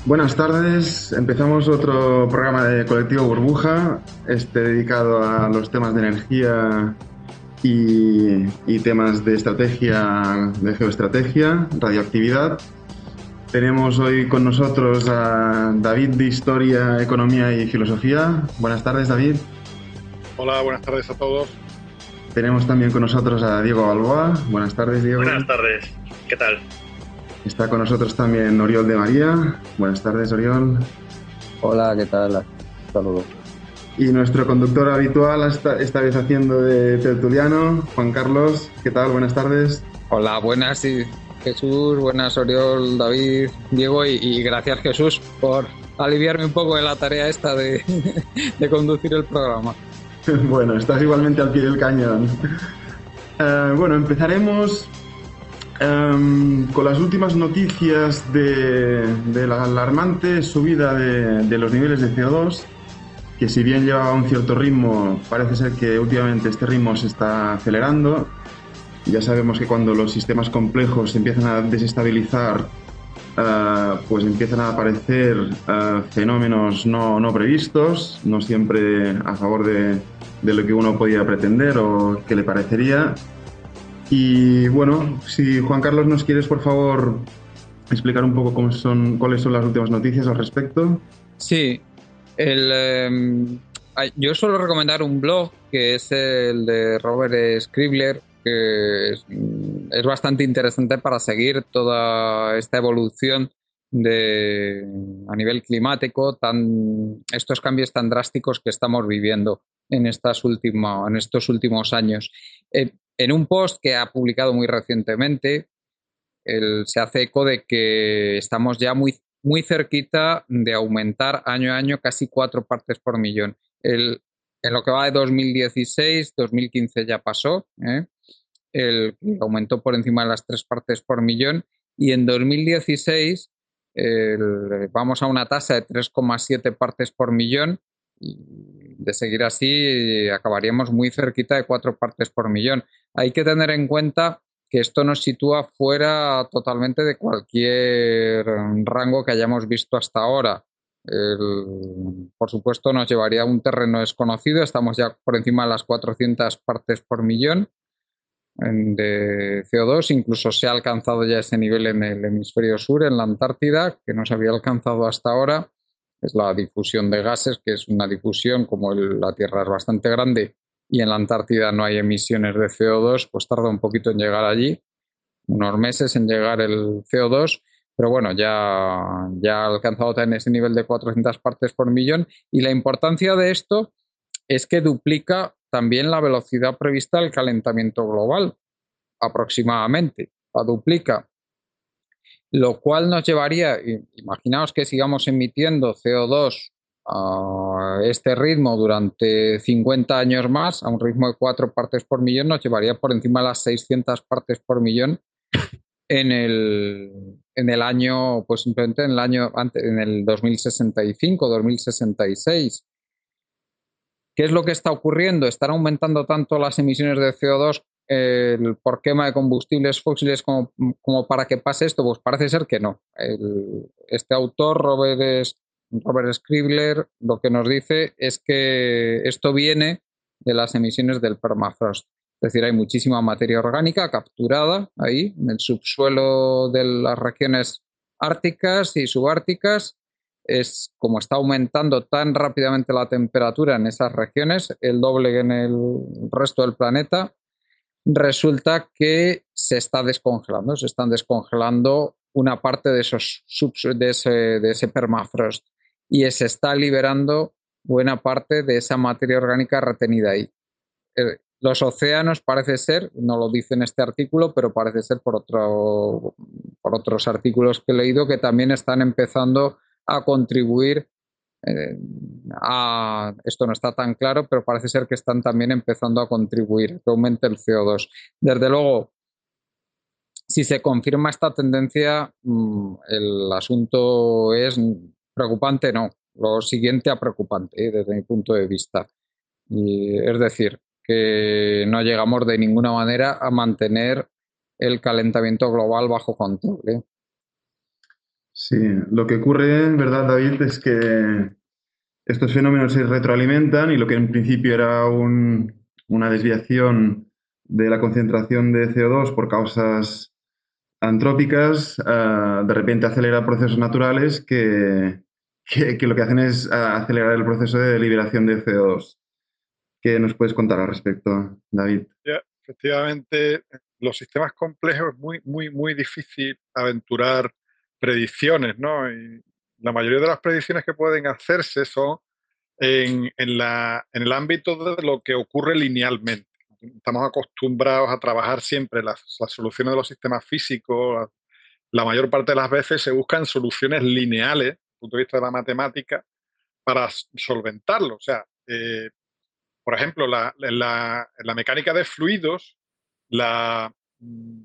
Buenas tardes, empezamos otro programa de Colectivo Burbuja, dedicado a los temas de energía y temas de estrategia, de geoestrategia, radioactividad. Tenemos hoy con nosotros a David de Historia, Economía y Filosofía. Buenas tardes, David. Hola, buenas tardes a todos. Tenemos también con nosotros a Diego Balboa. Buenas tardes, Diego. Buenas tardes, ¿qué tal? Está con nosotros también Oriol de María. Buenas tardes, Oriol. Hola, ¿qué tal? Saludos. Y nuestro conductor habitual, esta vez haciendo de tertuliano, Juan Carlos. ¿Qué tal? Buenas tardes. Hola, buenas Jesús, buenas Oriol, David, Diego y gracias Jesús por aliviarme un poco de la tarea esta de conducir el programa. Bueno, estás igualmente al pie del cañón. Bueno, empezaremos con las últimas noticias de la alarmante subida de los niveles de CO2, que si bien llevaba un cierto ritmo, parece ser que últimamente este ritmo se está acelerando. Ya sabemos que cuando los sistemas complejos se empiezan a desestabilizar, pues empiezan a aparecer fenómenos no previstos, no siempre a favor de lo que uno podía pretender o que le parecería. Y bueno, si Juan Carlos nos quieres, por favor, explicar un poco cuáles son las últimas noticias al respecto. Sí, yo suelo recomendar un blog que es el de Robert Scribbler, que es bastante interesante para seguir toda esta evolución a nivel climático, estos cambios tan drásticos que estamos viviendo en estos últimos años. En un post que ha publicado muy recientemente, él se hace eco de que estamos ya muy cerquita de aumentar año a año casi 4 partes por millón. En lo que va de 2016, 2015 ya pasó, aumentó por encima de las 3 partes por millón, y en 2016 vamos a una tasa de 3,7 partes por millón, y de seguir así acabaríamos muy cerquita de 4 partes por millón. Hay que tener en cuenta que esto nos sitúa fuera totalmente de cualquier rango que hayamos visto hasta ahora. Por supuesto, nos llevaría a un terreno desconocido. Estamos ya por encima de las 400 partes por millón de CO2. Incluso se ha alcanzado ya ese nivel en el hemisferio sur, en la Antártida, que no se había alcanzado hasta ahora. Es la difusión de gases, que es una difusión, como la Tierra es bastante grande y en la Antártida no hay emisiones de CO2, pues tarda un poquito en llegar allí, unos meses en llegar el CO2, pero bueno, ya ha alcanzado también ese nivel de 400 partes por millón, y la importancia de esto es que duplica también la velocidad prevista del calentamiento global, aproximadamente, la duplica, lo cual nos llevaría, imaginaos que sigamos emitiendo CO2 a este ritmo durante 50 años más, a un ritmo de 4 partes por millón, nos llevaría por encima de las 600 partes por millón en el año, pues simplemente en el año antes, en el 2065, 2066. ¿Qué es lo que está ocurriendo? ¿Están aumentando tanto las emisiones de CO2 por quema de combustibles fósiles como para que pase esto? Pues parece ser que no. Este autor, Robert Scribbler, lo que nos dice es que esto viene de las emisiones del permafrost. Es decir, hay muchísima materia orgánica capturada ahí en el subsuelo de las regiones árticas y subárticas. Es como está aumentando tan rápidamente la temperatura en esas regiones, el doble que en el resto del planeta, resulta que se están descongelando una parte de de ese permafrost, y se está liberando buena parte de esa materia orgánica retenida ahí. Los océanos, parece ser, no lo dice en este artículo, pero parece ser por otros artículos que he leído, que también están empezando a contribuir esto no está tan claro, pero parece ser que están también empezando a contribuir a que aumente el CO2. Desde luego, si se confirma esta tendencia, el asunto es preocupante, no, lo siguiente a preocupante, desde mi punto de vista. Es decir, que no llegamos de ninguna manera a mantener el calentamiento global bajo control, ¿eh? Sí, lo que ocurre, ¿verdad, David? Es que estos fenómenos se retroalimentan y lo que en principio era una desviación de la concentración de CO2 por causas antrópicas, de repente acelera procesos naturales que lo que hacen es acelerar el proceso de liberación de CO2. ¿Qué nos puedes contar al respecto, David? Ya, efectivamente, los sistemas complejos es muy, muy, muy difícil aventurar predicciones, ¿no? Y la mayoría de las predicciones que pueden hacerse son en el ámbito de lo que ocurre linealmente. Estamos acostumbrados a trabajar siempre las soluciones de los sistemas físicos. La mayor parte de las veces se buscan soluciones lineales, desde el punto de vista de la matemática, para solventarlo. O sea, por ejemplo, en la mecánica de fluidos, la, mm,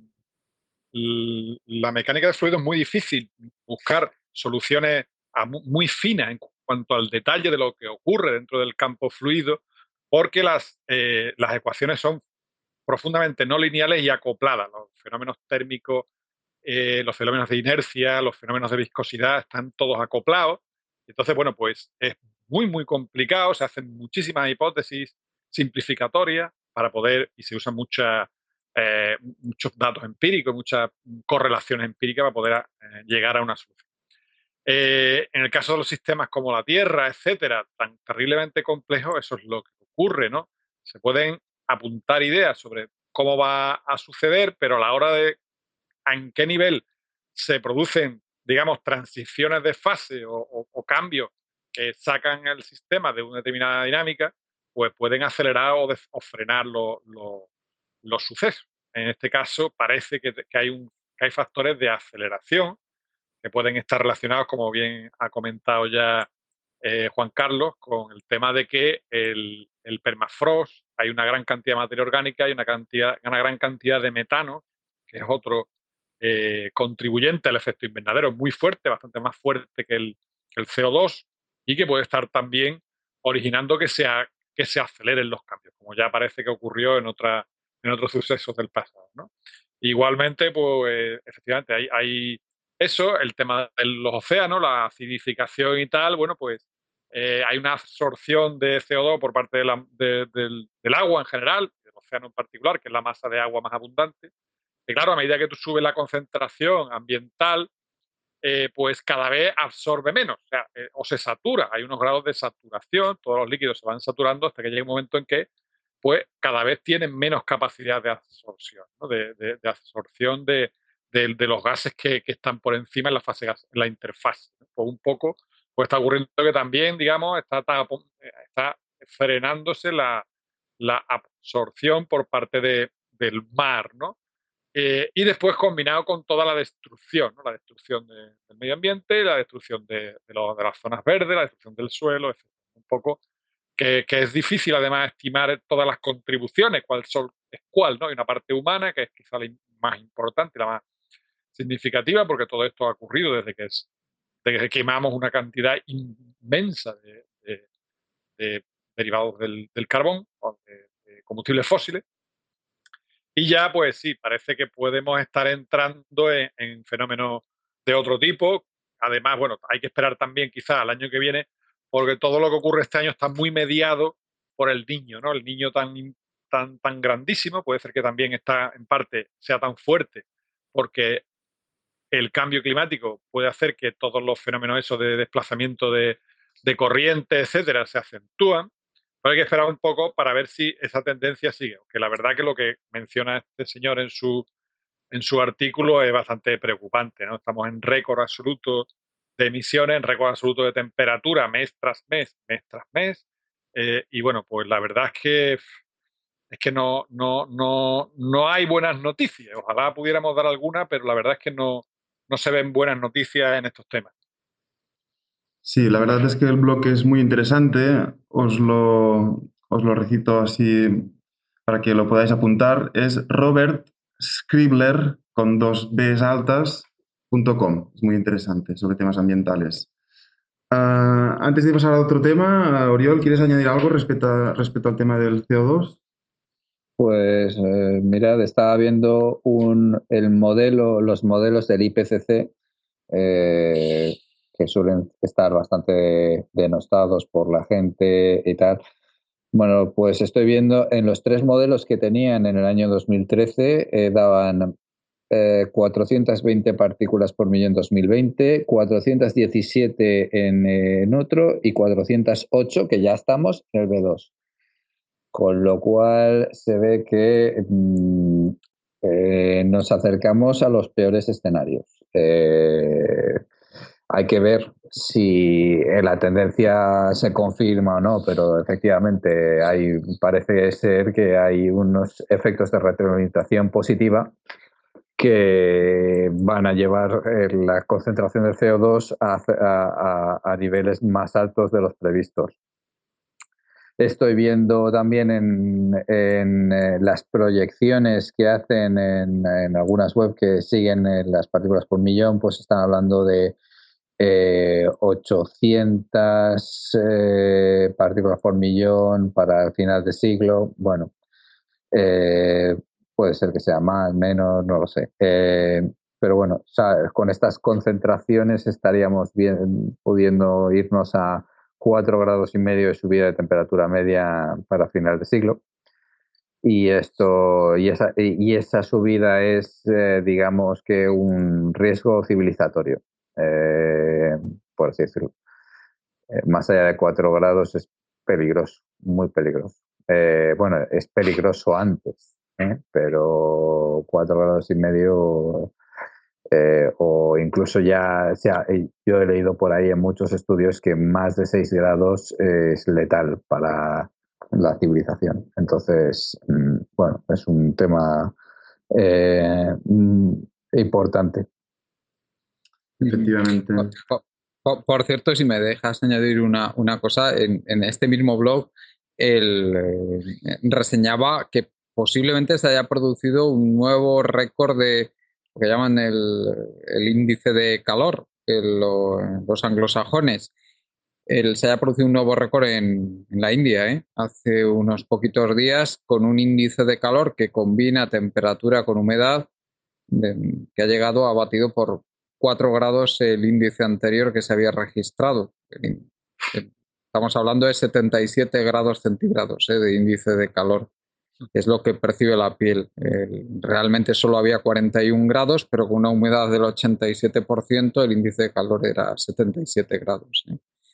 la mecánica de fluidos es muy difícil buscar soluciones muy finas en cuanto al detalle de lo que ocurre dentro del campo fluido, porque las ecuaciones son profundamente no lineales y acopladas. Los fenómenos térmicos, los fenómenos de inercia, los fenómenos de viscosidad están todos acoplados. Entonces, bueno, pues es muy, muy complicado. Se hacen muchísimas hipótesis simplificatorias para poder, y se usan muchos datos empíricos, muchas correlaciones empíricas para poder llegar a una solución. En el caso de los sistemas como la Tierra, etcétera, tan terriblemente complejos, eso es lo que ocurre, ¿no? Se pueden apuntar ideas sobre cómo va a suceder, pero a la hora de en qué nivel se producen, digamos, transiciones de fase o cambios que sacan el sistema de una determinada dinámica, pues pueden acelerar o frenar los sucesos. En este caso, parece que hay factores de aceleración que pueden estar relacionados, como bien ha comentado ya Juan Carlos, con el tema de que el permafrost, hay una gran cantidad de materia orgánica y una gran cantidad de metano, que es otro contribuyente al efecto invernadero muy fuerte, bastante más fuerte que el CO2, y que puede estar también originando que se aceleren los cambios, como ya parece que ocurrió en otros sucesos del pasado, ¿no? Igualmente, pues efectivamente hay eso, el tema de los océanos, la acidificación y tal, bueno, pues hay una absorción de CO2 por parte del agua en general, del océano en particular, que es la masa de agua más abundante. Y claro, a medida que tú subes la concentración ambiental, pues cada vez absorbe menos, o sea, o se satura, hay unos grados de saturación, todos los líquidos se van saturando hasta que llega un momento en que pues cada vez tienen menos capacidad de absorción, ¿no? De absorción de los gases que están por encima en la fase en la interfase, ¿no? Pues un poco pues está ocurriendo que también, digamos, está frenándose la absorción por parte del mar, ¿no? Y después combinado con toda la destrucción, ¿no? La destrucción del medio ambiente, la destrucción de las zonas verdes, la destrucción del suelo, etc. Un poco que es difícil además estimar todas las contribuciones, es cuál, ¿no? Hay una parte humana que es quizá la más importante, la más significativa, porque todo esto ha ocurrido desde que quemamos una cantidad inmensa de derivados del carbón o de combustibles fósiles. Y ya, pues sí, parece que podemos estar entrando en fenómenos de otro tipo. Además, bueno, hay que esperar también quizás al año que viene, porque todo lo que ocurre este año está muy mediado por el niño, ¿no? El niño tan grandísimo, puede ser que también está, en parte, sea tan fuerte, porque el cambio climático puede hacer que todos los fenómenos esos de desplazamiento de corriente, etcétera, se acentúan. Pero hay que esperar un poco para ver si esa tendencia sigue. Que la verdad que lo que menciona este señor en su artículo es bastante preocupante, ¿no? Estamos en récord absoluto de emisiones, en récord absoluto de temperatura mes tras mes, mes tras mes. Y bueno, pues la verdad es que no hay buenas noticias. Ojalá pudiéramos dar alguna, pero la verdad es que no se ven buenas noticias en estos temas. Sí, la verdad es que el blog es muy interesante. Os lo recito así para que lo podáis apuntar. Es Robert Scribbler con dos Bs altas.com. Es muy interesante sobre temas ambientales. Antes de pasar a otro tema, Oriol, ¿quieres añadir algo respecto al tema del CO2? Pues mirad, estaba viendo los modelos del IPCC que suelen estar bastante denostados por la gente y tal. Bueno, pues estoy viendo en los 3 modelos que tenían en el año 2013, daban 420 partículas por millón en 2020, 417 en otro y 408, que ya estamos en el B2. Con lo cual se ve que nos acercamos a los peores escenarios. Hay que ver si la tendencia se confirma o no, pero efectivamente parece ser que hay unos efectos de retroalimentación positiva que van a llevar la concentración de CO2 a niveles más altos de los previstos. Estoy viendo también en las proyecciones que hacen en algunas webs que siguen las partículas por millón, pues están hablando de 800 partículas por millón para el final de siglo. Bueno, puede ser que sea más, menos, no lo sé. Pero bueno, con estas concentraciones estaríamos pudiendo irnos a 4,5 grados de subida de temperatura media para final de siglo. Y esa subida es, digamos que un riesgo civilizatorio, por así decirlo. Más allá de 4 grados es peligroso, muy peligroso. Bueno, es peligroso antes, pero 4,5 grados, o incluso yo he leído por ahí en muchos estudios que más de 6 grados es letal para la civilización. Entonces, bueno, es un tema importante. Efectivamente. Por cierto, si me dejas añadir una cosa, en este mismo blog reseñaba que posiblemente se haya producido un nuevo récord de lo que llaman el índice de calor en los anglosajones. Se haya producido un nuevo récord en la India, hace unos poquitos días, con un índice de calor que combina temperatura con humedad, que ha llegado a batido por 4 grados el índice anterior que se había registrado. Estamos hablando de 77 grados centígrados de índice de calor, que es lo que percibe la piel. Realmente solo había 41 grados, pero con una humedad del 87%, el índice de calor era 77 grados.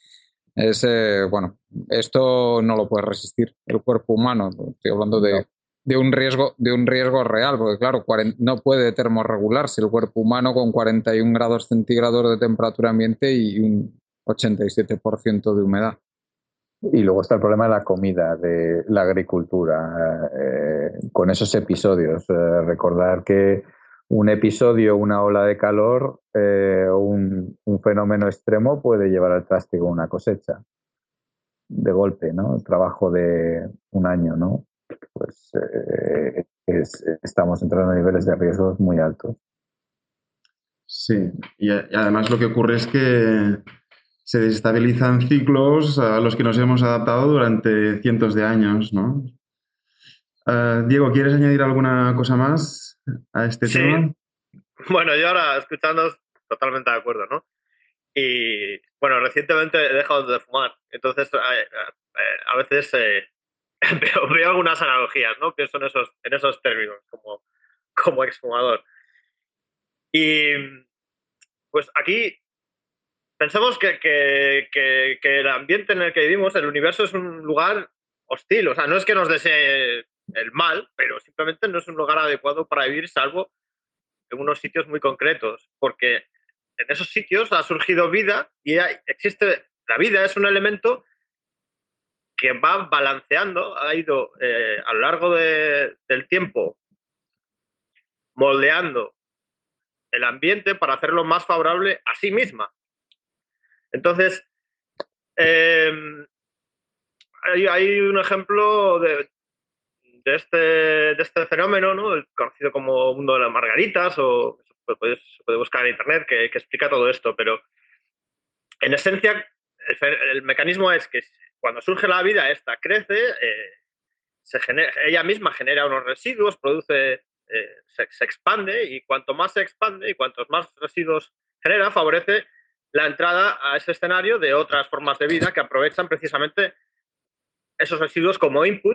Bueno, esto no lo puede resistir el cuerpo humano. Estoy hablando de un riesgo real, porque claro, no puede termorregularse el cuerpo humano con 41 grados centígrados de temperatura ambiente y un 87% de humedad. Y luego está el problema de la comida, de la agricultura, con esos episodios. Recordar que un episodio, una ola de calor o un fenómeno extremo puede llevar al traste una cosecha de golpe, ¿no? El trabajo de un año, ¿no? Pues estamos entrando a niveles de riesgos muy altos. Sí, y además lo que ocurre es que se desestabilizan ciclos a los que nos hemos adaptado durante cientos de años, ¿no? Diego, ¿quieres añadir alguna cosa más a este tema? Bueno, yo ahora escuchando totalmente de acuerdo, ¿no? Y bueno, recientemente he dejado de fumar, entonces a veces veo algunas analogías, ¿no? Pienso en esos términos como exfumador. Y pues aquí pensamos que el ambiente en el que vivimos, el universo, es un lugar hostil. O sea, no es que nos desee el mal, pero simplemente no es un lugar adecuado para vivir, salvo en unos sitios muy concretos, porque en esos sitios ha surgido vida y la vida es un elemento que va balanceando, ha ido a lo largo del tiempo moldeando el ambiente para hacerlo más favorable a sí misma. Entonces, hay un ejemplo de este fenómeno, ¿no? El conocido como mundo de las margaritas, o se puede buscar en internet que explica todo esto, pero en esencia el mecanismo es que cuando surge la vida, esta crece, ella misma genera unos residuos, se expande, y cuanto más se expande y cuantos más residuos favorece la entrada a ese escenario de otras formas de vida que aprovechan precisamente esos residuos como input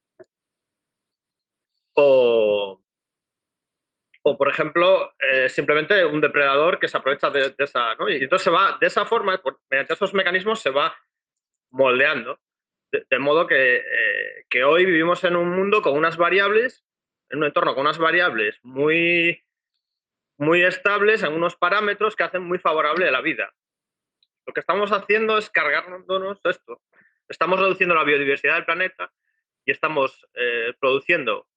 o por ejemplo, simplemente un depredador que se aprovecha de esa, ¿no? Y entonces se va, de esa forma, mediante esos mecanismos se va moldeando. De modo que hoy vivimos en un mundo con unas variables, en un entorno con unas variables muy, muy estables, en unos parámetros que hacen muy favorable la vida. Lo que estamos haciendo es cargándonos esto. Estamos reduciendo la biodiversidad del planeta y estamos produciendo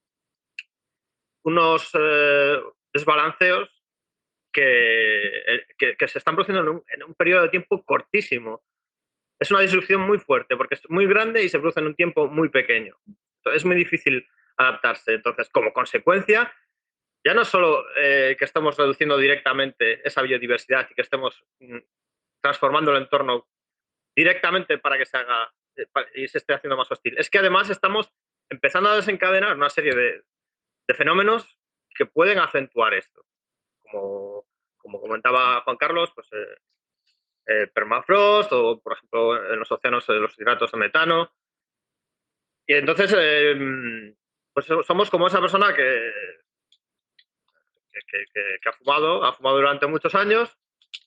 unos desbalanceos que se están produciendo en un periodo de tiempo cortísimo. Es una disrupción muy fuerte porque es muy grande y se produce en un tiempo muy pequeño. Entonces, es muy difícil adaptarse. Entonces, como consecuencia, ya no solo que estemos reduciendo directamente esa biodiversidad y que estemos transformando el entorno directamente para que se haga y se esté haciendo más hostil, es que además estamos empezando a desencadenar una serie de fenómenos que pueden acentuar esto. Como comentaba Juan Carlos, pues permafrost o, por ejemplo, en los océanos los hidratos de metano. Y entonces, pues somos como esa persona que ha fumado durante muchos años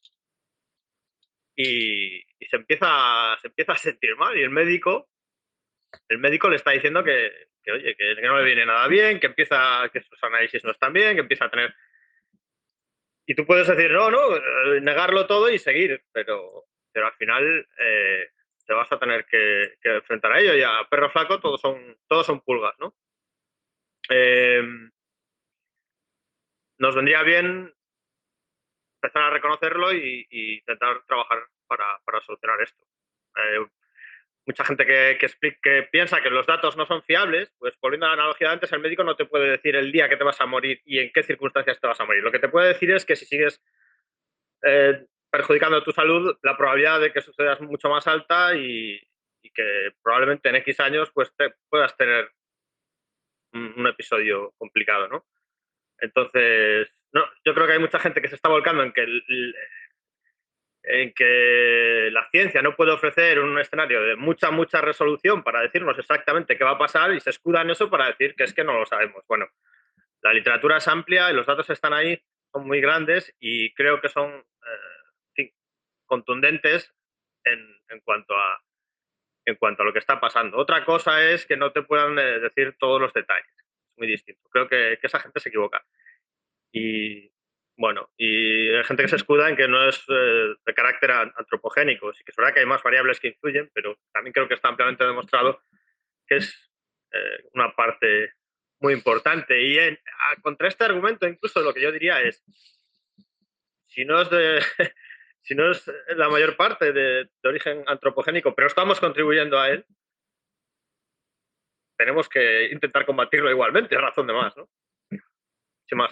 y se empieza a sentir mal. Y el médico le está diciendo oye, que no le viene nada bien, que sus análisis no están bien, que empieza a tener... Y tú puedes decir, no, negarlo todo y seguir, pero al final te vas a tener que enfrentar a ello. Y a perro flaco todos son pulgas, ¿no? Nos vendría bien empezar a reconocerlo y intentar trabajar para solucionar esto. Mucha gente que piensa que los datos no son fiables, pues volviendo a la analogía de antes, el médico no te puede decir el día que te vas a morir y en qué circunstancias te vas a morir. Lo que te puede decir es que si sigues perjudicando tu salud, la probabilidad de que suceda es mucho más alta y que probablemente en X años pues puedas tener un episodio complicado, ¿no? Entonces, no, yo creo que hay mucha gente que se está volcando en que la ciencia no puede ofrecer un escenario de mucha resolución para decirnos exactamente qué va a pasar y se escuda en eso para decir que es que no lo sabemos. Bueno, la literatura es amplia y los datos están ahí, son muy grandes y creo que son contundentes en cuanto a lo que está pasando. Otra cosa es que no te puedan decir todos los detalles. Es muy distinto. Creo que esa gente se equivoca. Y bueno, y hay gente que se escuda en que no es de carácter antropogénico. Sí que es verdad que hay más variables que influyen, pero también creo que está ampliamente demostrado que es una parte muy importante. Y contra este argumento, incluso lo que yo diría es, si no es si no es la mayor parte de origen antropogénico, pero estamos contribuyendo a él, tenemos que intentar combatirlo igualmente, es razón de más, ¿no? Sin más.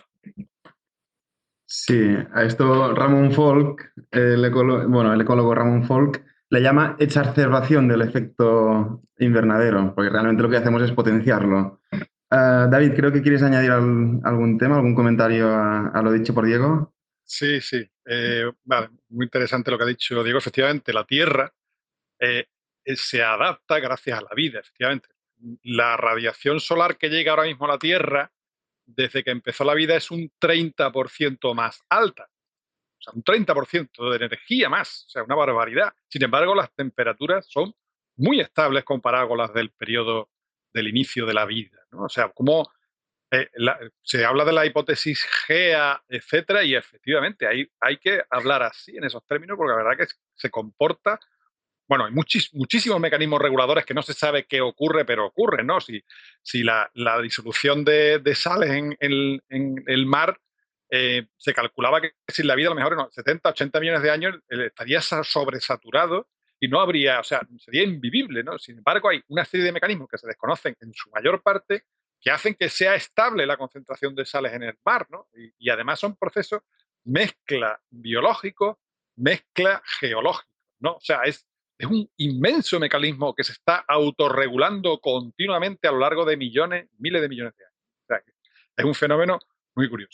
Sí, a esto Ramón Folk, el ecólogo Ramón Folk, le llama exacerbación del efecto invernadero, porque realmente lo que hacemos es potenciarlo. David, creo que quieres añadir algún tema, algún comentario a lo dicho por Diego. Sí. Vale, muy interesante lo que ha dicho Diego. Efectivamente, la Tierra se adapta gracias a la vida, efectivamente. La radiación solar que llega ahora mismo a la Tierra, desde que empezó la vida, es un 30% más alta. O sea, un 30% de energía más. O sea, una barbaridad. Sin embargo, las temperaturas son muy estables comparadas con las del periodo del inicio de la vida, ¿no? O sea, como se habla de la hipótesis GEA, etcétera, y efectivamente hay que hablar así en esos términos porque la verdad que se comporta. Bueno, hay muchísimos mecanismos reguladores que no se sabe qué ocurre, pero ocurre, ¿no? Si la disolución de sales en el mar se calculaba que sin la vida a lo mejor en 70, 80 millones de años estaría sobresaturado y no habría, o sea, sería invivible, ¿no? Sin embargo, hay una serie de mecanismos que se desconocen en su mayor parte que hacen que sea estable la concentración de sales en el mar, ¿no? Y además son procesos mezcla biológico, mezcla geológico, ¿no? O sea, es un inmenso mecanismo que se está autorregulando continuamente a lo largo de millones, miles de millones de años. O sea, es un fenómeno muy curioso.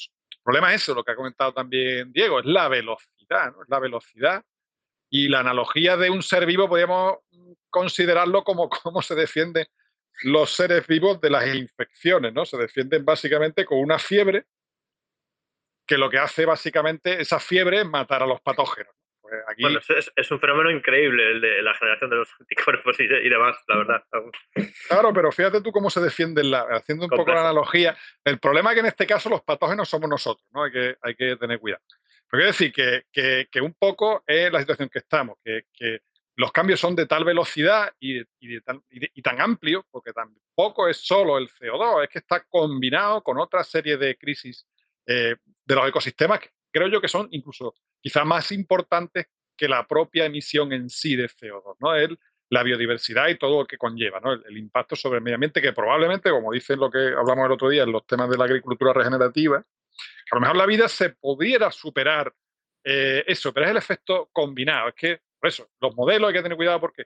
problema es eso, lo que ha comentado también Diego, es la velocidad, ¿no? Es la velocidad. Y la analogía de un ser vivo podríamos considerarlo como cómo se defienden los seres vivos de las infecciones, ¿no? Se defienden básicamente con una fiebre, que lo que hace básicamente esa fiebre es matar a los patógenos. Pues aquí, Bueno, es un fenómeno increíble el de la generación de los anticuerpos y demás, la verdad. claro, pero fíjate tú cómo se defienden, haciendo un poco la Complejo. analogía. El problema es que en este caso los patógenos somos nosotros, ¿no? Hay que tener cuidado. Pero quiero decir que un poco es la situación que estamos, que los cambios son de tal velocidad y tan amplios, porque tampoco es solo el CO2, es que está combinado con otra serie de crisis de los ecosistemas que creo yo que son incluso quizás más importantes que la propia emisión en sí de CO2, ¿no? La biodiversidad y todo lo que conlleva, ¿no? El impacto sobre el medio ambiente, que probablemente, como dicen lo que hablamos el otro día en los temas de la agricultura regenerativa, a lo mejor la vida se pudiera superar eso, pero es el efecto combinado. Es que, por eso, los modelos hay que tener cuidado porque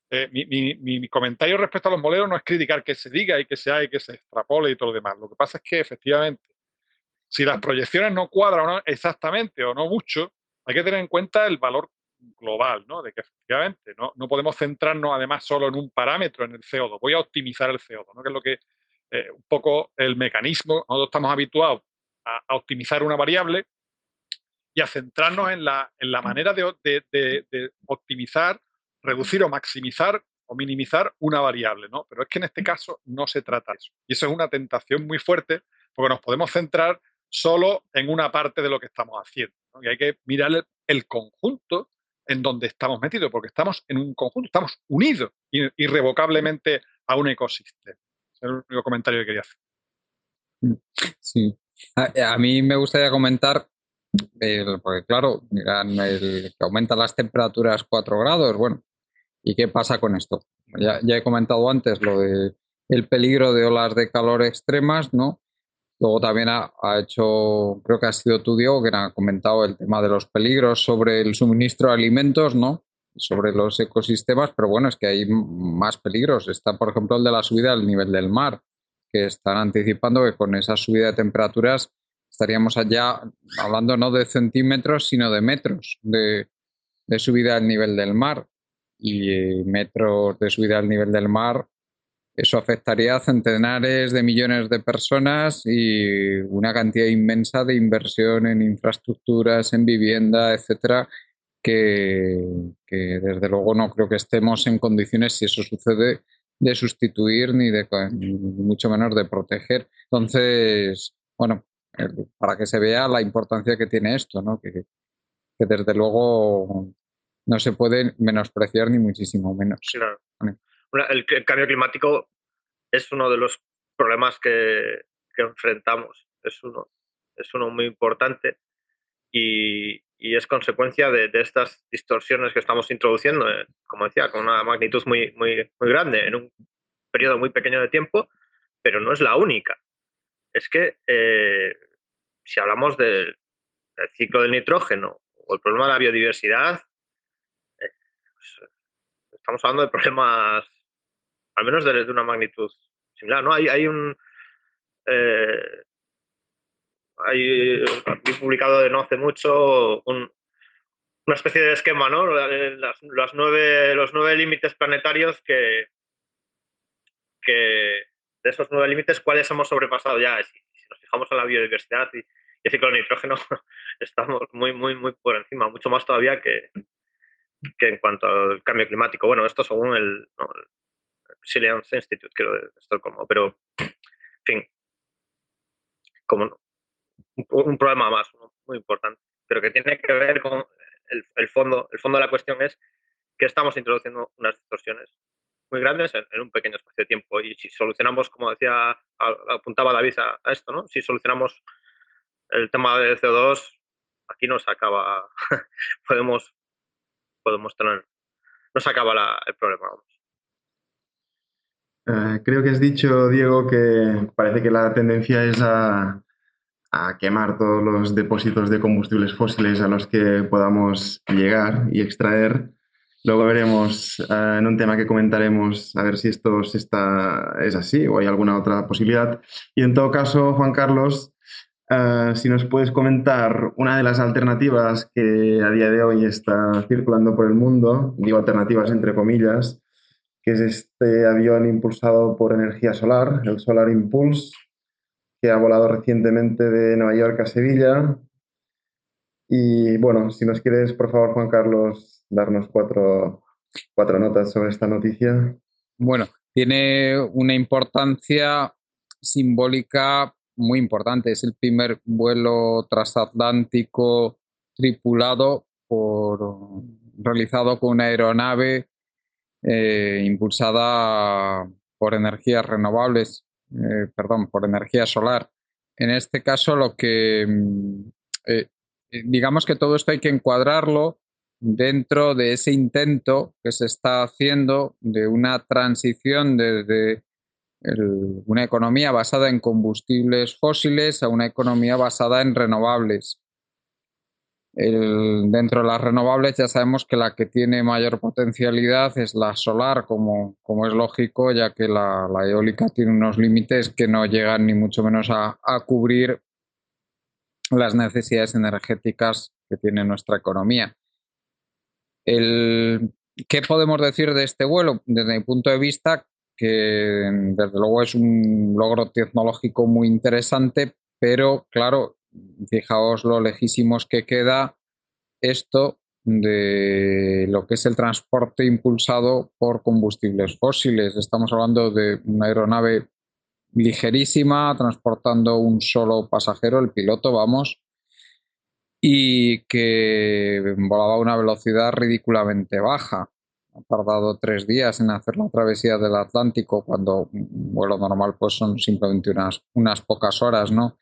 mi comentario respecto a los modelos no es criticar que se diga y que se haga y que se extrapole y todo lo demás. Lo que pasa es que, efectivamente, si las proyecciones no cuadran no exactamente o no mucho, hay que tener en cuenta el valor global, ¿no? De que efectivamente no podemos centrarnos además solo en un parámetro, en el CO2. Voy a optimizar el CO2, ¿no? Que es lo que un poco el mecanismo. Nosotros estamos habituados a optimizar una variable y a centrarnos en la manera de optimizar, reducir o maximizar o minimizar una variable, ¿no? Pero es que en este caso no se trata de eso. Y eso es una tentación muy fuerte porque nos podemos centrar solo en una parte de lo que estamos haciendo, ¿no? Y hay que mirar el conjunto en donde estamos metidos, porque estamos en un conjunto, estamos unidos irrevocablemente a un ecosistema. Es el único comentario que quería hacer. Sí. A mí me gustaría comentar, porque claro, que aumentan las temperaturas 4 grados, bueno, ¿y qué pasa con esto? Ya he comentado antes lo de el peligro de olas de calor extremas, ¿no? Luego también ha hecho, creo que ha sido tú, Diego, que ha comentado el tema de los peligros sobre el suministro de alimentos, ¿no? Sobre los ecosistemas, pero bueno, es que hay más peligros. Está, por ejemplo, el de la subida del nivel del mar, que están anticipando que con esa subida de temperaturas estaríamos allá hablando no de centímetros, sino de metros de subida del nivel del mar. Y metros de subida del nivel del mar, eso afectaría a centenares de millones de personas y una cantidad inmensa de inversión en infraestructuras, en vivienda, etcétera, que desde luego no creo que estemos en condiciones, si eso sucede, de sustituir ni mucho menos de proteger. Entonces, bueno, para que se vea la importancia que tiene esto, ¿no? Que desde luego no se puede menospreciar ni muchísimo menos. Claro. Vale. El cambio climático es uno de los problemas que enfrentamos. Es uno muy importante y es consecuencia de estas distorsiones que estamos introduciendo, como decía, con una magnitud muy, muy, muy grande en un periodo muy pequeño de tiempo, pero no es la única. Es que si hablamos del ciclo del nitrógeno o el problema de la biodiversidad, pues, estamos hablando de problemas al menos de una magnitud similar, ¿no? Hay publicado de no hace mucho una especie de esquema, ¿no? Los 9 límites planetarios que de esos 9 límites, ¿cuáles hemos sobrepasado ya? Si nos fijamos en la biodiversidad y el ciclo del nitrógeno, estamos muy, muy, muy por encima, mucho más todavía que en cuanto al cambio climático. Bueno, esto según el Resilience Institute, creo, de Estocolmo, pero, en fin, como un problema más, ¿no? Muy importante, pero que tiene que ver con el fondo de la cuestión es que estamos introduciendo unas distorsiones muy grandes en un pequeño espacio de tiempo y si solucionamos, como decía, apuntaba David a esto, ¿no? Si solucionamos el tema de CO2, aquí nos acaba, podemos tener, nos acaba el problema. Creo que has dicho, Diego, que parece que la tendencia es a quemar todos los depósitos de combustibles fósiles a los que podamos llegar y extraer. Luego veremos en un tema que comentaremos a ver si esto es así o hay alguna otra posibilidad. Y en todo caso, Juan Carlos, Si nos puedes comentar una de las alternativas que a día de hoy está circulando por el mundo, digo alternativas entre comillas, que es este avión impulsado por energía solar, el Solar Impulse, que ha volado recientemente de Nueva York a Sevilla. Y bueno, si nos quieres, por favor, Juan Carlos, darnos cuatro notas sobre esta noticia. Bueno, tiene una importancia simbólica muy importante. Es el primer vuelo transatlántico tripulado realizado con una aeronave impulsada por energías renovables, perdón, por energía solar. En este caso, eh, digamos que todo esto hay que encuadrarlo dentro de ese intento que se está haciendo de una transición desde una economía basada en combustibles fósiles a una economía basada en renovables. Dentro de las renovables ya sabemos que la que tiene mayor potencialidad es la solar, como es lógico, ya que la eólica tiene unos límites que no llegan ni mucho menos a cubrir las necesidades energéticas que tiene nuestra economía. ¿Qué podemos decir de este vuelo? Desde mi punto de vista, que desde luego es un logro tecnológico muy interesante, pero claro, fijaos lo lejísimos que queda esto de lo que es el transporte impulsado por combustibles fósiles. Estamos hablando de una aeronave ligerísima, transportando un solo pasajero, el piloto, vamos, y que volaba a una velocidad ridículamente baja. Ha tardado 3 días en hacer la travesía del Atlántico, cuando un vuelo normal pues son simplemente unas pocas horas, ¿no?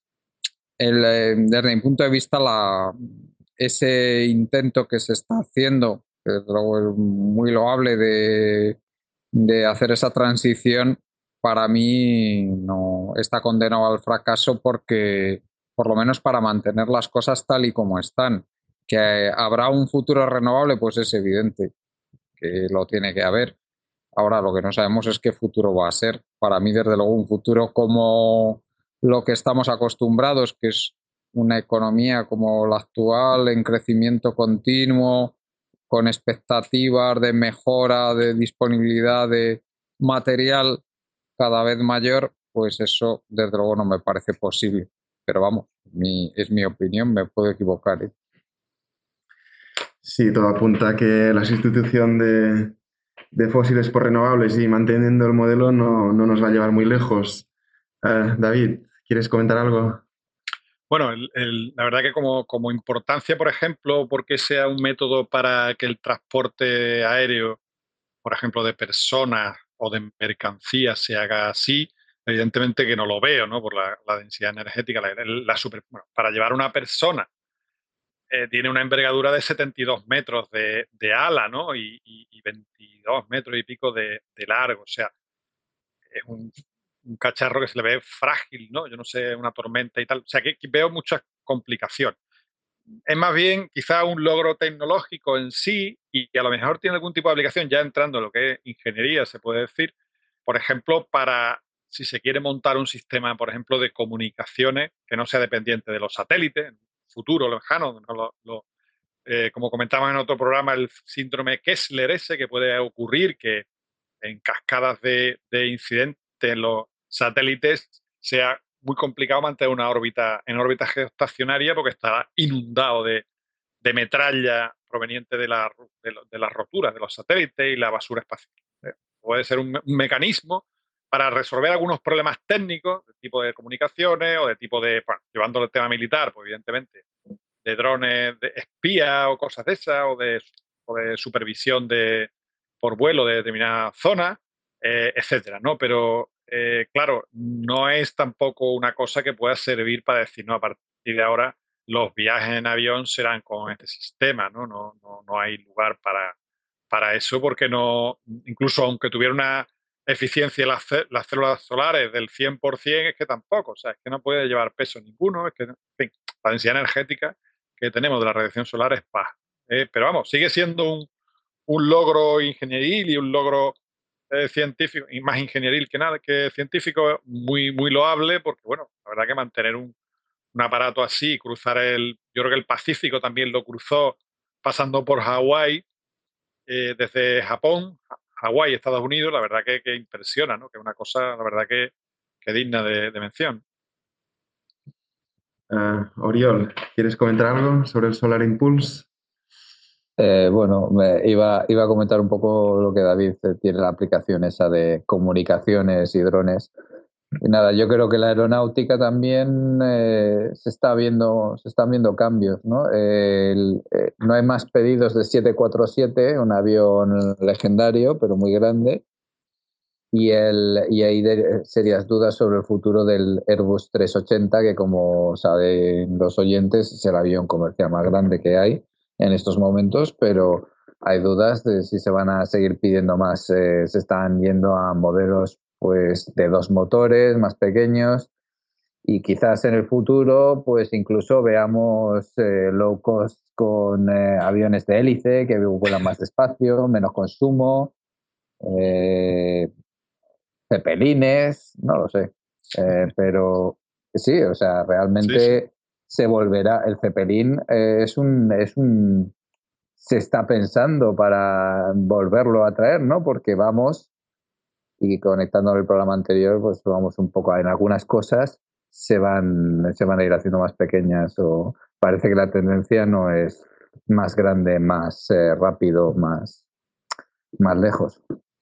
Desde mi punto de vista, ese intento que se está haciendo, que desde luego es muy loable, de hacer esa transición, para mí no está condenado al fracaso, porque, por lo menos para mantener las cosas tal y como están, que habrá un futuro renovable, pues es evidente que lo tiene que haber. Ahora lo que no sabemos es qué futuro va a ser. Para mí, desde luego, un futuro como lo que estamos acostumbrados, que es una economía como la actual, en crecimiento continuo, con expectativas de mejora, de disponibilidad de material cada vez mayor, pues eso desde luego no me parece posible. Pero vamos, es mi opinión, me puedo equivocar, ¿eh? Sí, todo apunta a que la sustitución de fósiles por renovables y manteniendo el modelo no nos va a llevar muy lejos. David, ¿quieres comentar algo? Bueno, la verdad que como importancia, por ejemplo, porque sea un método para que el transporte aéreo, por ejemplo, de personas o de mercancías se haga así, evidentemente que no lo veo, ¿no? Por la densidad energética, bueno, para llevar una persona tiene una envergadura de 72 metros de ala, ¿no? Y 22 metros y pico de largo, o sea, es un cacharro que se le ve frágil, ¿no? Yo no sé, una tormenta y tal, o sea, que veo muchas complicaciones. Es más bien quizá un logro tecnológico en sí y que a lo mejor tiene algún tipo de aplicación ya entrando en lo que es ingeniería, se puede decir, por ejemplo, para si se quiere montar un sistema, por ejemplo, de comunicaciones que no sea dependiente de los satélites, en un futuro lejano, no como comentamos en otro programa, el síndrome Kessler ese que puede ocurrir, que en cascadas de incidentes en los satélites sea muy complicado mantener una órbita en órbita geoestacionaria porque estará inundado de metralla proveniente de las roturas de los satélites y la basura espacial. Puede ser un mecanismo para resolver algunos problemas técnicos de tipo de comunicaciones o de tipo de, bueno, llevándolo al tema militar, pues evidentemente, de drones de espía o cosas de esas, o de supervisión por vuelo de determinada zona, etcétera, ¿no? Pero, claro, no es tampoco una cosa que pueda servir para decir, no, a partir de ahora los viajes en avión serán con este sistema, ¿no? No hay lugar para eso, porque no, incluso aunque tuviera una eficiencia las células solares del 100%, es que tampoco, o sea, es que no puede llevar peso ninguno, es que, en fin, la densidad energética que tenemos de la radiación solar es baja. Pero vamos, sigue siendo un logro ingenieril y un logro científico, y más ingenieril que nada que científico, muy, muy loable, porque bueno, la verdad que mantener un aparato así, cruzar yo creo que el Pacífico también lo cruzó pasando por Hawái, desde Japón, Hawái, Estados Unidos, la verdad que impresiona, ¿no? Que es una cosa, la verdad que digna de mención. Oriol, ¿quieres comentar algo sobre el Solar Impulse? Bueno, iba a comentar un poco lo que David tiene, la aplicación esa de comunicaciones y drones. Y nada, yo creo que la aeronáutica también se están viendo cambios, ¿no? No hay más pedidos de 747, un avión legendario, pero muy grande, y hay serias dudas sobre el futuro del Airbus 380, que como saben los oyentes es el avión comercial más grande que hay en estos momentos, pero hay dudas de si se van a seguir pidiendo más. Se están yendo a modelos pues de 2 motores más pequeños, y quizás en el futuro pues incluso veamos low cost con aviones de hélice que vuelan más despacio, menos consumo, eh, cepelines, no lo sé. Pero sí, o sea, Sí, sí. realmente se volverá. El cepelín se está pensando para volverlo a traer, ¿no? Porque vamos, y conectando al programa anterior, pues vamos un poco en algunas cosas se van a ir haciendo más pequeñas, o parece que la tendencia no es más grande, más rápido, más lejos.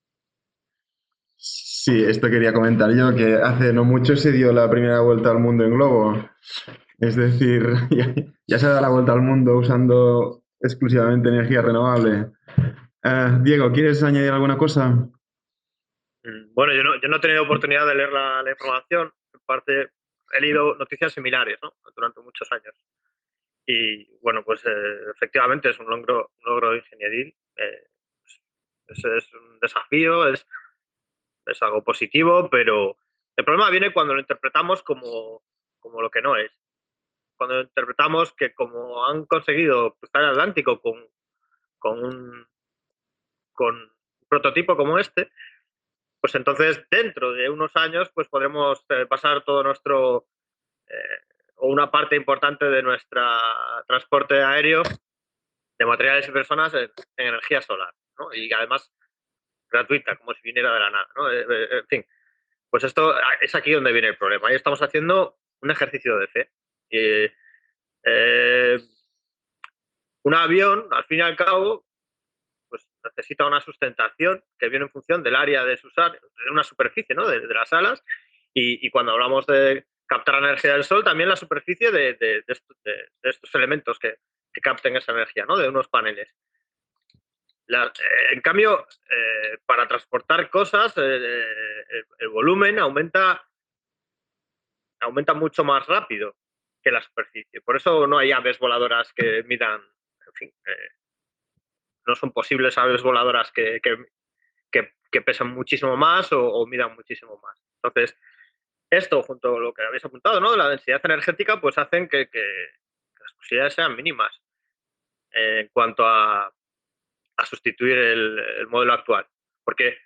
Sí, esto quería comentar yo, que hace no mucho se dio la primera vuelta al mundo en globo. Es decir, ya se da la vuelta al mundo usando exclusivamente energía renovable. Diego, ¿quieres añadir alguna cosa? Bueno, yo no he tenido oportunidad de leer la información. En parte he leído noticias similares, ¿no? Durante muchos años. Y bueno, pues efectivamente es un logro ingenieril. Es un desafío, es algo positivo, pero el problema viene cuando lo interpretamos como lo que no es. Cuando interpretamos que como han conseguido cruzar el Atlántico con un prototipo como este, pues entonces dentro de unos años pues podremos pasar todo nuestro o una parte importante de nuestro transporte aéreo de materiales y personas en energía solar, ¿no? Y además gratuita, como si viniera de la nada, ¿no? En fin, pues esto es aquí donde viene el problema. Ahí estamos haciendo un ejercicio de fe. Eh, un avión, al fin y al cabo, pues necesita una sustentación que viene en función del área de sus áreas, de una superficie, ¿no? De las alas. Y cuando hablamos de captar energía del sol, también la superficie de estos elementos que capten esa energía, ¿no? De unos paneles. En cambio, para transportar cosas, el volumen aumenta mucho más rápido que la superficie. Por eso no hay aves voladoras que midan, en fin, no son posibles aves voladoras que pesan muchísimo más o midan muchísimo más. Entonces, esto, junto a lo que habéis apuntado, ¿no? La densidad energética, pues hacen que las posibilidades sean mínimas en cuanto a sustituir el modelo actual. Porque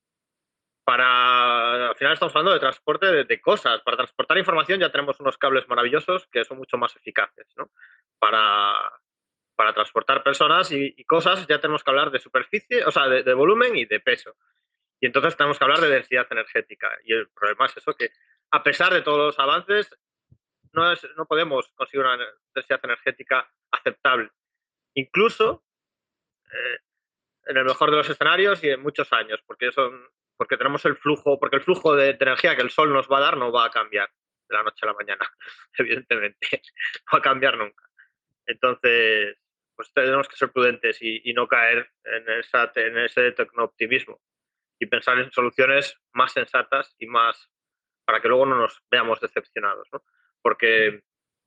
al final estamos hablando de transporte de cosas. Para transportar información ya tenemos unos cables maravillosos que son mucho más eficaces, ¿no? Para transportar personas y cosas ya tenemos que hablar de superficie, o sea, de volumen y de peso. Y entonces tenemos que hablar de densidad energética. Y el problema es eso, que a pesar de todos los avances, no podemos conseguir una densidad energética aceptable. Incluso en el mejor de los escenarios y en muchos años, porque tenemos el flujo de energía que el sol nos va a dar no va a cambiar de la noche a la mañana, evidentemente, no va a cambiar nunca. Entonces, pues tenemos que ser prudentes y no caer en ese tecnooptimismo y pensar en soluciones más sensatas y más para que luego no nos veamos decepcionados, ¿no? Porque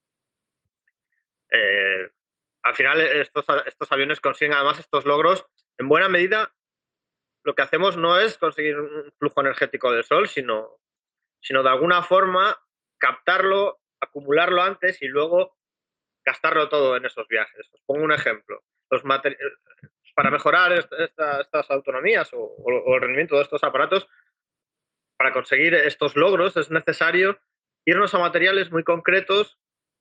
al final estos aviones consiguen además estos logros en buena medida. Lo que hacemos no es conseguir un flujo energético del sol, sino de alguna forma captarlo, acumularlo antes y luego gastarlo todo en esos viajes. Os pongo un ejemplo. Para mejorar estas autonomías o el rendimiento de estos aparatos, para conseguir estos logros es necesario irnos a materiales muy concretos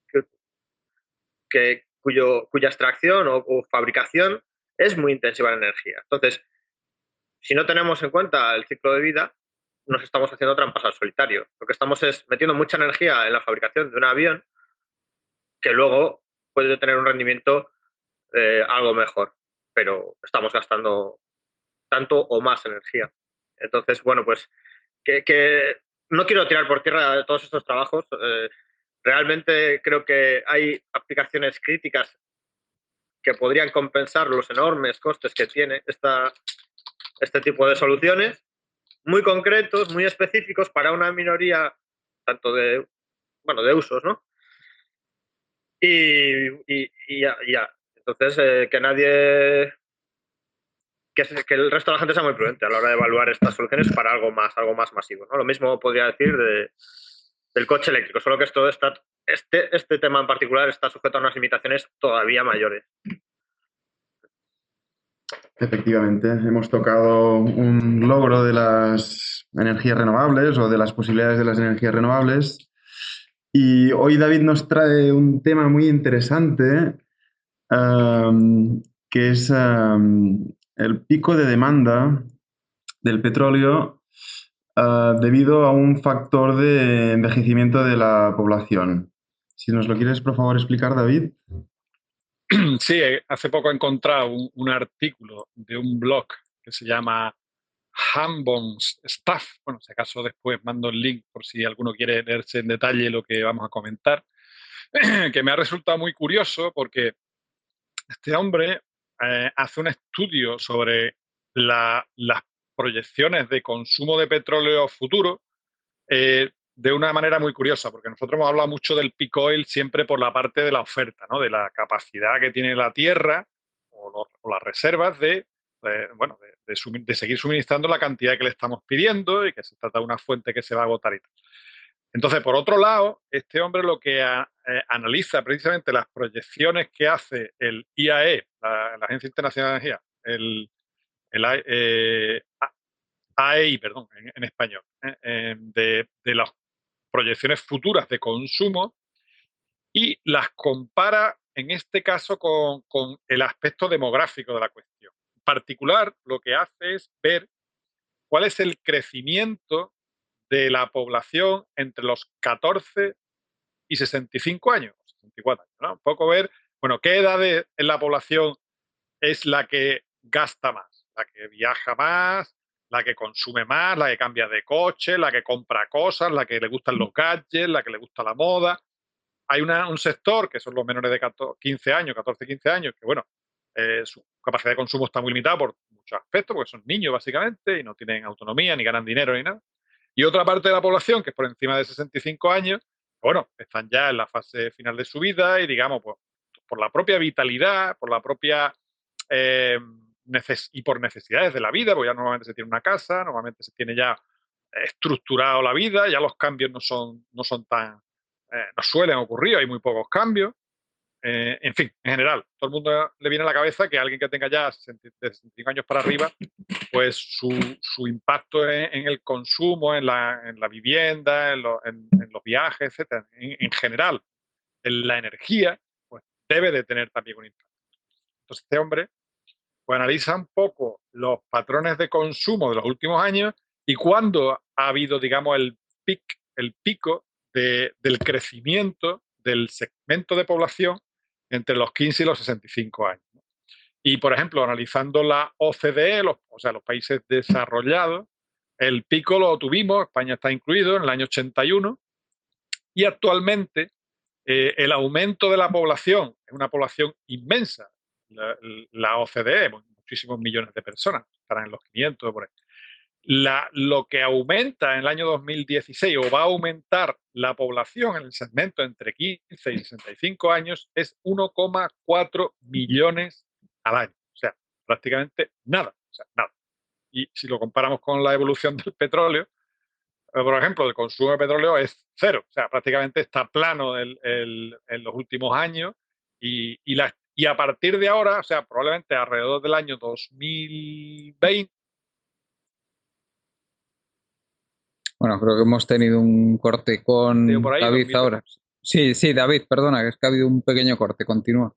cuya extracción o fabricación es muy intensiva en energía. Entonces, si no tenemos en cuenta el ciclo de vida, nos estamos haciendo trampas al solitario. Lo que estamos es metiendo mucha energía en la fabricación de un avión que luego puede tener un rendimiento algo mejor, pero estamos gastando tanto o más energía. Entonces, bueno, pues que no quiero tirar por tierra todos estos trabajos. Realmente creo que hay aplicaciones críticas que podrían compensar los enormes costes que tiene este tipo de soluciones, muy concretos, muy específicos para una minoría tanto de usos, ¿no? Y ya. Entonces, que nadie, que el resto de la gente sea muy prudente a la hora de evaluar estas soluciones para algo más masivo, ¿no? Lo mismo podría decir del coche eléctrico, solo que este tema en particular está sujeto a unas limitaciones todavía mayores. Efectivamente, hemos tocado un logro de las energías renovables o de las posibilidades de las energías renovables. Y hoy David nos trae un tema muy interesante, que es el pico de demanda del petróleo debido a un factor de envejecimiento de la población. Si nos lo quieres, por favor, explicar, David. Sí, hace poco he encontrado un artículo de un blog que se llama Hambon's Stuff. Bueno, si acaso después mando el link por si alguno quiere leerse en detalle lo que vamos a comentar, que me ha resultado muy curioso porque este hombre hace un estudio sobre las proyecciones de consumo de petróleo futuro de una manera muy curiosa, porque nosotros hemos hablado mucho del peak oil siempre por la parte de la oferta, ¿no? De la capacidad que tiene la Tierra o las reservas de seguir suministrando la cantidad que le estamos pidiendo y que se trata de una fuente que se va a agotar y tal. Entonces, por otro lado, este hombre lo que analiza precisamente las proyecciones que hace el IAE, la Agencia Internacional de Energía, AEI, perdón, en español, de las proyecciones futuras de consumo y las compara, en este caso, con el aspecto demográfico de la cuestión. En particular, lo que hace es ver cuál es el crecimiento de la población entre los 14 y 65 años, 64 años, ¿no? Un poco ver, bueno, qué edad en la población es la que gasta más, la que viaja más, la que consume más, la que cambia de coche, la que compra cosas, la que le gustan los gadgets, la que le gusta la moda. Hay un sector, que son los menores de 15 años, 14, 15 años, que bueno, su capacidad de consumo está muy limitada por muchos aspectos, porque son niños básicamente y no tienen autonomía, ni ganan dinero, ni nada. Y otra parte de la población, que es por encima de 65 años, bueno, están ya en la fase final de su vida y digamos, pues, por la propia vitalidad, por la propia y por necesidades de la vida, porque ya normalmente se tiene una casa, normalmente se tiene ya estructurado la vida, ya los cambios no son tan, no suelen ocurrir, hay muy pocos cambios. En fin, en general, todo el mundo le viene a la cabeza que alguien que tenga ya de 65 años para arriba, pues su impacto en el consumo, en la vivienda, en los viajes, etcétera, en general, en la energía, pues debe de tener también un impacto. Entonces, este hombre pues analiza un poco los patrones de consumo de los últimos años y cuándo ha habido, digamos, el pico del crecimiento del segmento de población entre los 15 y los 65 años. Y, por ejemplo, analizando la OCDE, o sea, los países desarrollados, el pico lo tuvimos, España está incluido, en el año 81, y actualmente el aumento de la población, es una población inmensa, la OCDE, muchísimos millones de personas, estarán en los 500 por ahí. Lo que aumenta en el año 2016 o va a aumentar la población en el segmento entre 15 y 65 años es 1,4 millones al año. O sea, prácticamente nada. O sea, nada. Y si lo comparamos con la evolución del petróleo, por ejemplo, el consumo de petróleo es cero. O sea, prácticamente está plano en los últimos años y a partir de ahora, o sea, probablemente alrededor del año 2020. Bueno, creo que hemos tenido un corte con por ahí, David ahora. Sí, sí, David, perdona, que es que ha habido un pequeño corte, continúa.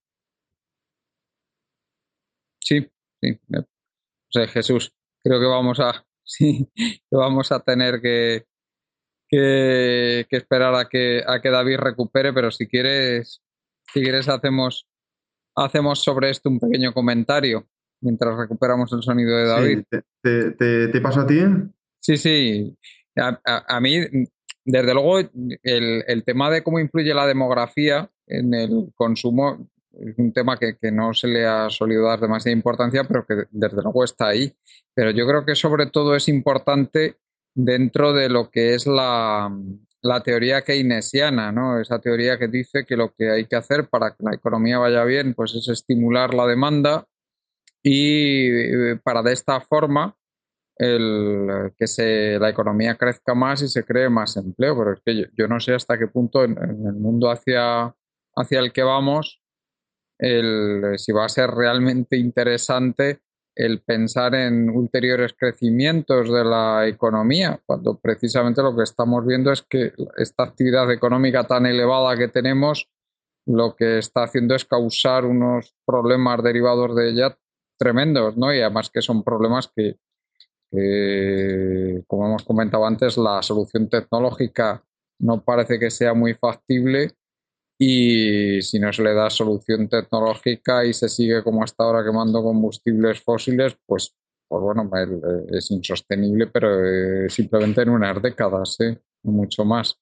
Sí, sí. O sea, Jesús, creo que vamos a, sí, que vamos a tener que esperar a que David recupere, pero si quieres hacemos sobre esto un pequeño comentario mientras recuperamos el sonido de David. Sí, te paso a ti. Sí, sí. A mí, desde luego, el tema de cómo influye la demografía en el consumo es un tema que no se le ha solido dar demasiada importancia, pero que desde luego está ahí. Pero yo creo que sobre todo es importante dentro de lo que es la teoría keynesiana, ¿no? Esa teoría que dice que lo que hay que hacer para que la economía vaya bien, pues es estimular la demanda y para de esta forma que la economía crezca más y se cree más empleo, pero es que yo no sé hasta qué punto en el mundo hacia el que vamos, si va a ser realmente interesante el pensar en ulteriores crecimientos de la economía, cuando precisamente lo que estamos viendo es que esta actividad económica tan elevada que tenemos, lo que está haciendo es causar unos problemas derivados de ella tremendos, ¿no? Y además que son problemas que, como hemos comentado antes, la solución tecnológica no parece que sea muy factible y si no se le da solución tecnológica y se sigue como hasta ahora quemando combustibles fósiles, pues bueno, es insostenible, pero simplemente en unas décadas, no mucho más.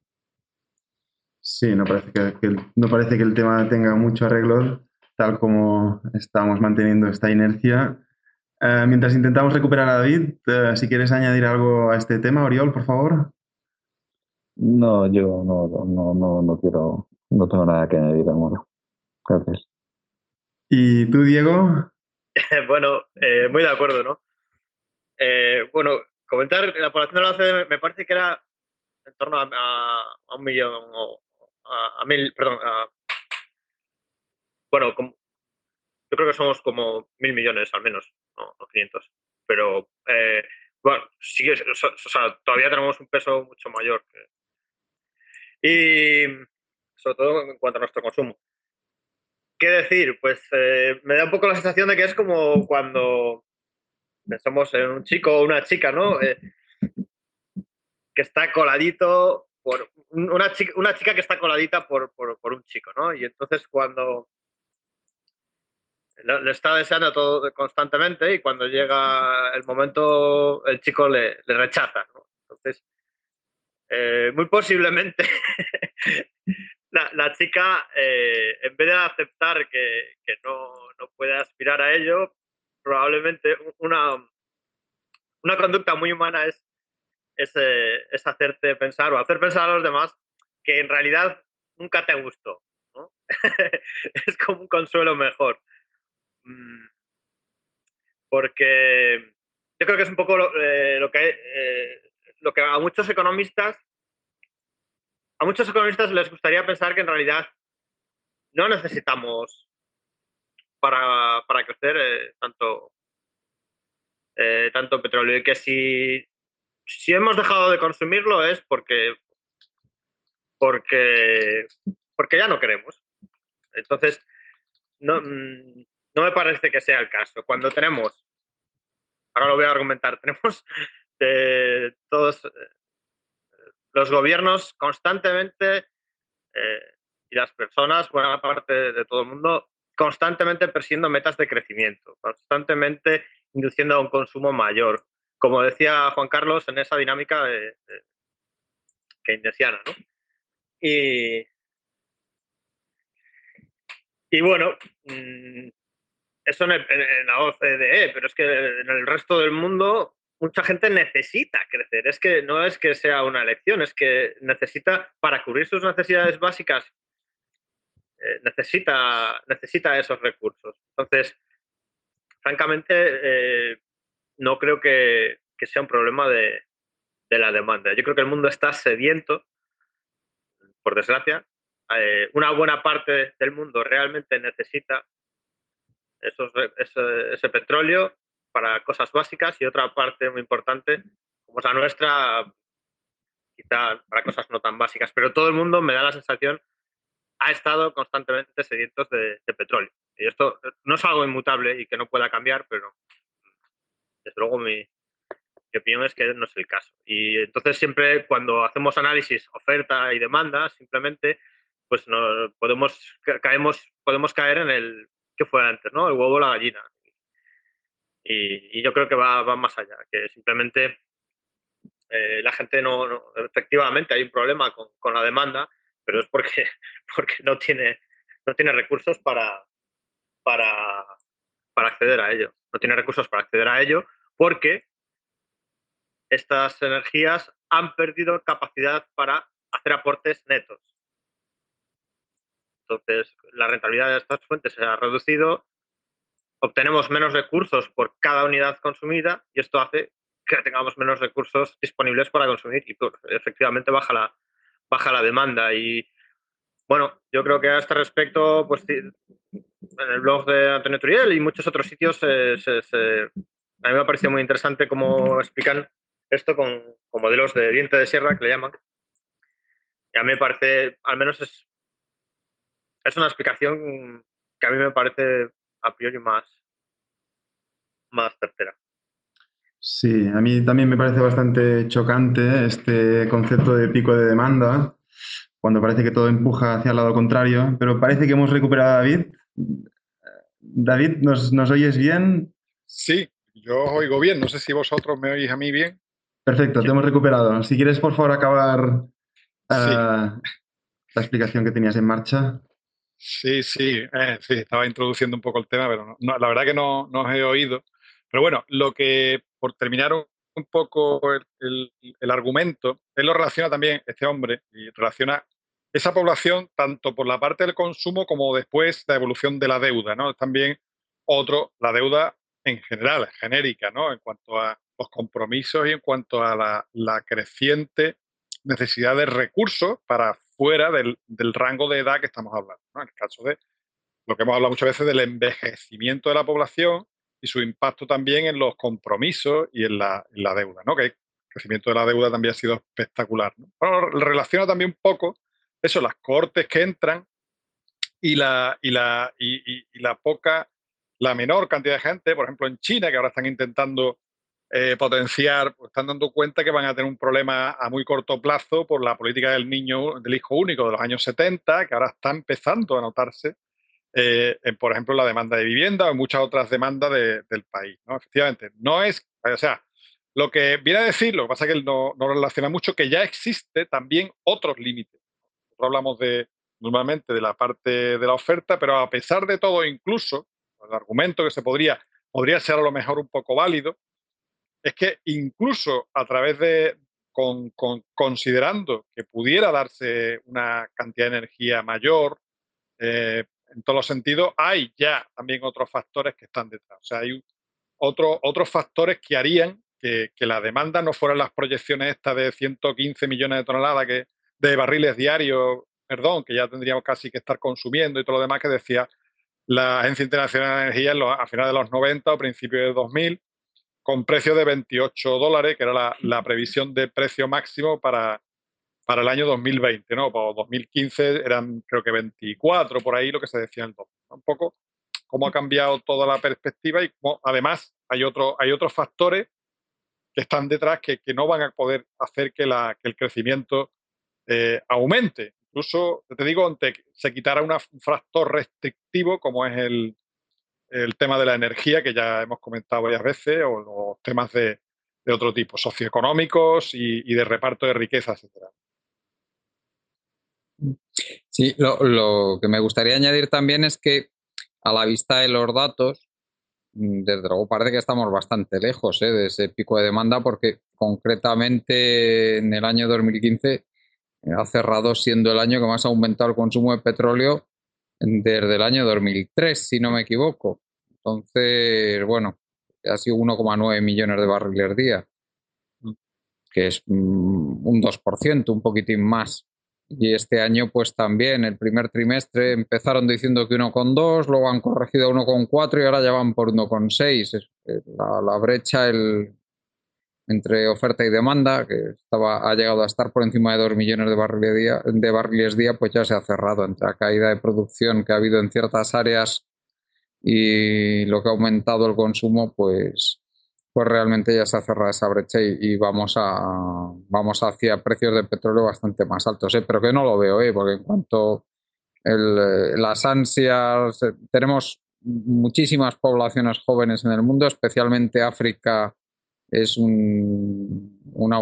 Sí, no parece que el tema tenga mucho arreglo, tal como estamos manteniendo esta inercia. Mientras intentamos recuperar a David, si quieres añadir algo a este tema, Oriol, por favor. No, yo no quiero, no tengo nada que añadir, amor. Gracias. ¿Y tú, Diego? Bueno, muy de acuerdo, ¿no? Bueno, comentar la población de la OCDE me parece que era en torno a 1 millón o a 1000, perdón, bueno, yo creo que somos como 1000 millones al menos, no, no 500. Pero bueno, sí, o sea, todavía tenemos un peso mucho mayor. Y sobre todo en cuanto a nuestro consumo. ¿Qué decir? Pues me da un poco la sensación de que es como cuando pensamos en un chico o una chica, ¿no? Que está coladito por una chica que está coladita por un chico, ¿no? Y entonces cuando le está deseando todo constantemente y cuando llega el momento el chico le rechaza, ¿no? Entonces, muy posiblemente la chica, en vez de aceptar que no puede aspirar a ello, probablemente una conducta muy humana es hacerte pensar o hacer pensar a los demás que en realidad nunca te gustó, ¿no? Es como un consuelo mejor. Mm, Porque yo creo que es un poco lo que a muchos economistas les gustaría pensar que en realidad no necesitamos para crecer tanto petróleo y que si hemos dejado de consumirlo es porque, porque ya no queremos. Entonces, no, no me parece que sea el caso. Cuando ahora lo voy a argumentar, tenemos todos los gobiernos constantemente y las personas, buena parte de todo el mundo, constantemente persiguiendo metas de crecimiento, constantemente induciendo a un consumo mayor. Como decía Juan Carlos, en esa dinámica keynesiana, ¿no? Y, y bueno, eso en la OCDE, pero es que en el resto del mundo mucha gente necesita crecer. Es que no es que sea una elección, es que necesita, para cubrir sus necesidades básicas, necesita esos recursos. Entonces, francamente, no creo que sea un problema de la demanda. Yo creo que el mundo está sediento, por desgracia. Una buena parte del mundo realmente necesita ese petróleo para cosas básicas y otra parte muy importante, como es la nuestra, quizá para cosas no tan básicas, pero todo el mundo, me da la sensación, ha estado constantemente sedientos de petróleo. Y esto no es algo inmutable y que no pueda cambiar, pero desde luego mi opinión es que no es el caso. Y entonces siempre cuando hacemos análisis oferta y demanda, simplemente pues no podemos caer en el que fue antes, ¿no? El huevo o la gallina. Y yo creo que va más allá, que simplemente la gente efectivamente hay un problema con la demanda, pero es porque, porque no tiene recursos para, para acceder a ello. No tiene recursos para acceder a ello porque estas energías han perdido capacidad para hacer aportes netos. Entonces, la rentabilidad de estas fuentes se ha reducido, obtenemos menos recursos por cada unidad consumida y esto hace que tengamos menos recursos disponibles para consumir y pues, efectivamente baja la demanda. Y bueno, yo creo que a este respecto, pues en el blog de Antonio Turiel y muchos otros sitios, a mí me ha parecido muy interesante cómo explican esto con modelos de diente de sierra, que le llaman. Y a mí me parece, al menos es una explicación que a mí me parece a priori más certera. Sí, a mí también me parece bastante chocante este concepto de pico de demanda, cuando parece que todo empuja hacia el lado contrario, pero parece que hemos recuperado a David. David, ¿nos oyes bien? Sí, yo os oigo bien. No sé si vosotros me oís a mí bien. Perfecto, te hemos recuperado. Si quieres, por favor, acabar Sí, la explicación que tenías en marcha. sí, sí, estaba introduciendo un poco el tema, pero la verdad que no os he oído. Pero bueno, por terminar un poco el argumento, él lo relaciona también, este hombre, y relaciona esa población tanto por la parte del consumo como después la evolución de la deuda, ¿no? También la deuda en general, genérica, ¿no? En cuanto a los compromisos y en cuanto a la creciente necesidad de recursos para fuera del rango de edad que estamos hablando, ¿no? En el caso de lo que hemos hablado muchas veces del envejecimiento de la población y su impacto también en los compromisos y en la deuda, ¿no? Que el crecimiento de la deuda también ha sido espectacular, ¿no? Bueno, relaciona también un poco eso, las cohortes que entran y la menor cantidad de gente, por ejemplo en China, que ahora están intentando potenciar, pues están dando cuenta que van a tener un problema a muy corto plazo por la política del hijo único de los años 70, que ahora está empezando a notarse por ejemplo, la demanda de vivienda o en muchas otras demandas del país, ¿no? Efectivamente, no es, o sea, lo que viene a decir, lo que pasa es que él no relaciona mucho, que ya existe también otros límites. Nosotros hablamos normalmente de la parte de la oferta, pero a pesar de todo, incluso, el argumento que podría ser a lo mejor un poco válido, es que incluso a través considerando que pudiera darse una cantidad de energía mayor, en todos los sentidos, hay ya también otros factores que están detrás. O sea, hay otros factores que harían que la demanda no fueran las proyecciones estas de 115 millones de toneladas de barriles diarios, perdón, que ya tendríamos casi que estar consumiendo y todo lo demás que decía la Agencia Internacional de Energía a finales de los 90 o principios de 2000, con precios de $28, que era la previsión de precio máximo para el año 2020, ¿no? Para 2015 eran creo que 24, por ahí lo que se decía en el 2000. Un poco cómo ha cambiado toda la perspectiva y cómo, además hay otros factores que están detrás que no van a poder hacer que el crecimiento aumente. Incluso, te digo, se quitara un factor restrictivo como es el tema de la energía, que ya hemos comentado varias veces, o los temas de otro tipo, socioeconómicos y de reparto de riquezas, etcétera. Sí, lo que me gustaría añadir también es que a la vista de los datos, desde luego parece que estamos bastante lejos de ese pico de demanda porque concretamente en el año 2015 ha cerrado siendo el año que más ha aumentado el consumo de petróleo desde el año 2003, si no me equivoco. Entonces, bueno, ha sido 1,9 millones de barriles día, que es un 2%, un poquitín más. Y este año, pues también, el primer trimestre empezaron diciendo que 1,2, luego han corregido a 1,4 y ahora ya van por 1,6. La brecha, entre oferta y demanda, que ha llegado a estar por encima de 2 millones de barriles día, pues ya se ha cerrado entre la caída de producción que ha habido en ciertas áreas y lo que ha aumentado el consumo, pues realmente ya se ha cerrado esa brecha y vamos hacia precios de petróleo bastante más altos, pero que no lo veo, porque en cuanto las ansias, tenemos muchísimas poblaciones jóvenes en el mundo, especialmente África es una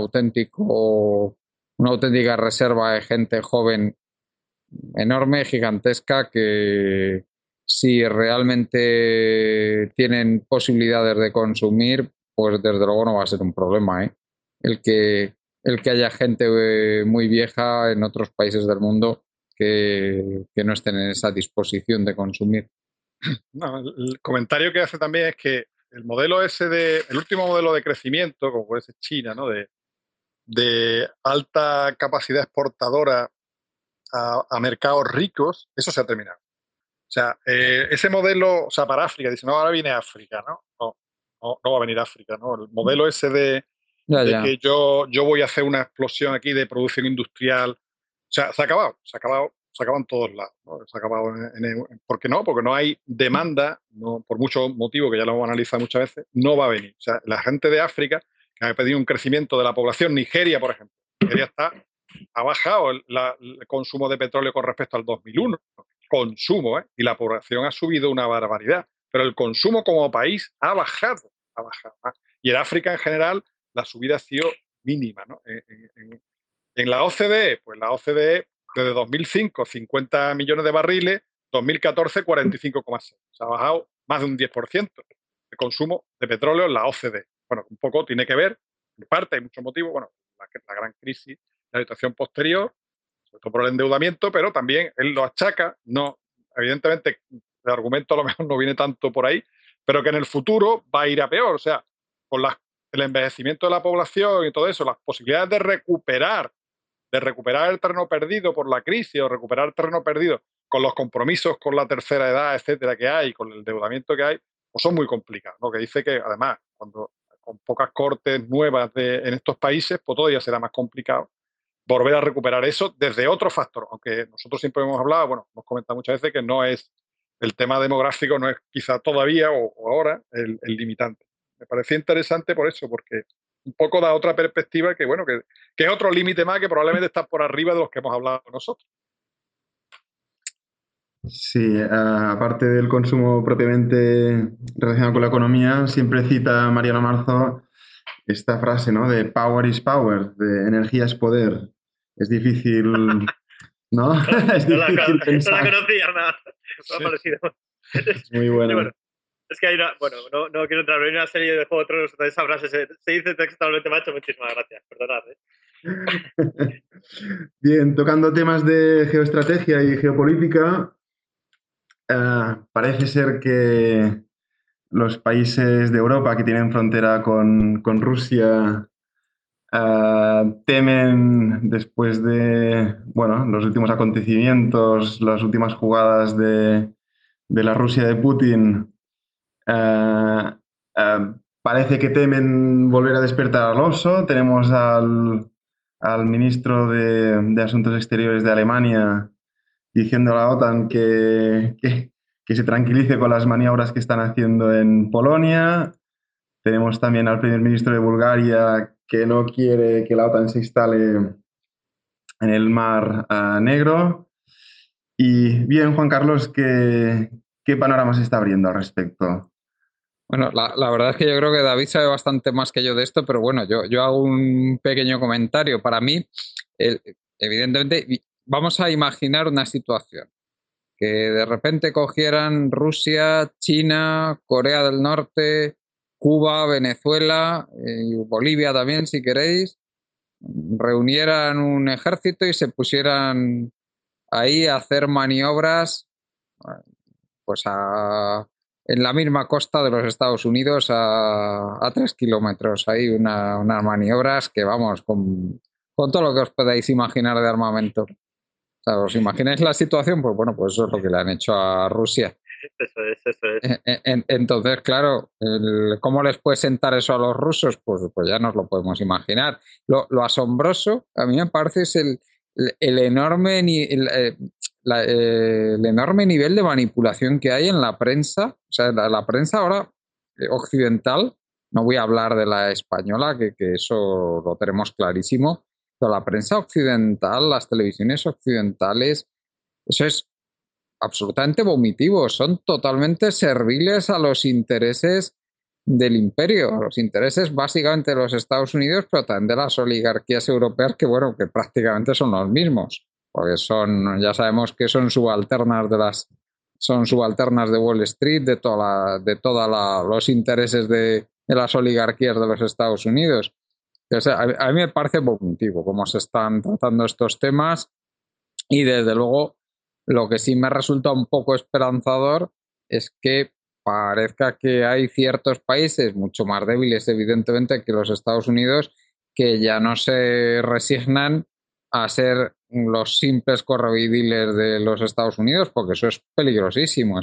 auténtica reserva de gente joven enorme, gigantesca, que si realmente tienen posibilidades de consumir, pues desde luego no va a ser un problema, el que haya gente muy vieja en otros países del mundo que no estén en esa disposición de consumir. No, el comentario que hace también es que el último modelo de crecimiento, como puede ser China, ¿no? de alta capacidad exportadora a mercados ricos, eso se ha terminado. O sea, ese modelo, o sea, para África, dicen, no, ahora viene África, ¿no? No va a venir África, ¿no? El modelo ese de que yo voy a hacer una explosión aquí de producción industrial, o sea, se ha acabado en todos lados, ¿no? Se ha acabado ¿por qué no? Porque no hay demanda, no, por muchos motivos que ya lo hemos analizado muchas veces, no va a venir. O sea, la gente de África que ha pedido un crecimiento de la población, Nigeria, por ejemplo, ha bajado el consumo de petróleo con respecto al 2001, consumo, y la población ha subido una barbaridad, pero el consumo como país ha bajado. Y en África en general la subida ha sido mínima, ¿no? En la OCDE, pues la OCDE desde 2005, 50 millones de barriles, 2014, 45,6. Se ha bajado más de un 10% de consumo de petróleo en la OCDE. Bueno, un poco tiene que ver, en parte, hay muchos motivos, bueno, la gran crisis, la situación posterior, sobre todo por el endeudamiento, pero también él lo achaca, no, evidentemente el argumento a lo mejor no viene tanto por ahí, pero que en el futuro va a ir a peor, o sea, con el envejecimiento de la población y todo eso, las posibilidades de recuperar el terreno perdido por la crisis o recuperar el terreno perdido con los compromisos con la tercera edad, etcétera, que hay, con el endeudamiento que hay, pues son muy complicados, ¿no? Que dice que además, con pocas cortes nuevas en estos países, pues todavía será más complicado volver a recuperar eso desde otro factor, aunque nosotros siempre hemos hablado, bueno, hemos comentado muchas veces que no es el tema demográfico, no es quizá todavía o ahora el limitante. Me parecía interesante por eso, porque un poco da otra perspectiva que, bueno, que es otro límite más que probablemente está por arriba de los que hemos hablado nosotros. Sí, aparte del consumo propiamente relacionado con la economía, siempre cita Mariano Marzo esta frase, ¿no? De power is power, de energía es poder. Es difícil, ¿no? Es difícil pensar. No la conocía, nada. Me ha parecido. Muy buena. Bueno, es que hay no quiero entrar en una serie de Juego de Tronos donde esa frase se dice textualmente, me ha hecho muchísimas gracias, perdonad. Bien, tocando temas de geoestrategia y geopolítica, parece ser que los países de Europa que tienen frontera con Rusia temen, después de los últimos acontecimientos, las últimas jugadas de la Rusia de Putin, parece que temen volver a despertar al oso. Tenemos al ministro de Asuntos Exteriores de Alemania diciendo a la OTAN que se tranquilice con las maniobras que están haciendo en Polonia. Tenemos también al primer ministro de Bulgaria que no quiere que la OTAN se instale en el Mar Negro. Y bien, Juan Carlos, ¿qué panorama se está abriendo al respecto? Bueno, la verdad es que yo creo que David sabe bastante más que yo de esto, pero bueno, yo hago un pequeño comentario. Para mí, evidentemente, vamos a imaginar una situación que de repente cogieran Rusia, China, Corea del Norte, Cuba, Venezuela y Bolivia también, si queréis, reunieran un ejército y se pusieran ahí a hacer maniobras, pues en la misma costa de los Estados Unidos a 3 kilómetros. Hay unas maniobras que, vamos, con todo lo que os podáis imaginar de armamento. O sea, ¿os imagináis la situación? Pues bueno, pues eso es lo que le han hecho a Rusia. Eso es. Entonces, claro, ¿cómo les puede sentar eso a los rusos? Pues ya nos lo podemos imaginar. Lo asombroso, a mí me parece, es el enorme, el enorme nivel de manipulación que hay en la prensa. O sea, la prensa ahora occidental, no voy a hablar de la española, que eso lo tenemos clarísimo, pero la prensa occidental, las televisiones occidentales, eso es absolutamente vomitivos, son totalmente serviles a los intereses del imperio, a los intereses básicamente de los Estados Unidos, pero también de las oligarquías europeas, que bueno, que prácticamente son los mismos, porque son, ya sabemos que son subalternas de Wall Street, de toda los intereses de las oligarquías de los Estados Unidos. Entonces, a mí me parece vomitivo cómo se están tratando estos temas y desde luego lo que sí me resulta un poco esperanzador es que parezca que hay ciertos países mucho más débiles, evidentemente, que los Estados Unidos, que ya no se resignan a ser los simples correveidores de los Estados Unidos, porque eso es peligrosísimo.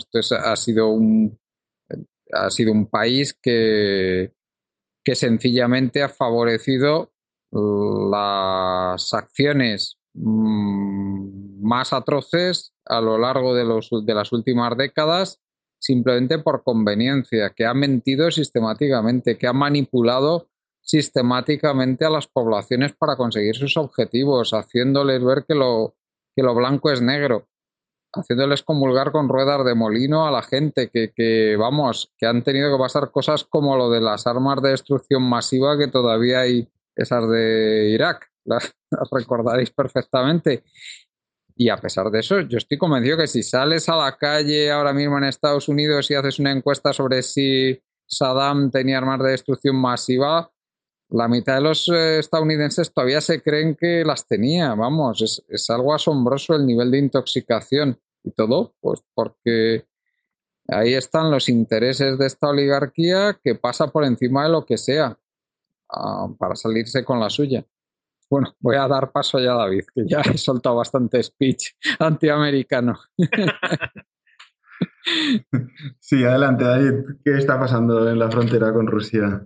Ha sido un país que sencillamente ha favorecido las acciones más atroces a lo largo de las últimas décadas, simplemente por conveniencia, que ha mentido sistemáticamente, que ha manipulado sistemáticamente a las poblaciones para conseguir sus objetivos, haciéndoles ver que lo blanco es negro, haciéndoles comulgar con ruedas de molino a la gente, vamos, que han tenido que pasar cosas como lo de las armas de destrucción masiva, que todavía hay, esas de Irak, las recordaréis perfectamente. Y a pesar de eso, yo estoy convencido que si sales a la calle ahora mismo en Estados Unidos y haces una encuesta sobre si Saddam tenía armas de destrucción masiva, la mitad de los estadounidenses todavía se creen que las tenía, vamos, es algo asombroso el nivel de intoxicación y todo, pues porque ahí están los intereses de esta oligarquía que pasa por encima de lo que sea para salirse con la suya. Bueno, voy a dar paso ya a David, que ya he soltado bastante speech antiamericano. Sí, adelante, David. ¿Qué está pasando en la frontera con Rusia?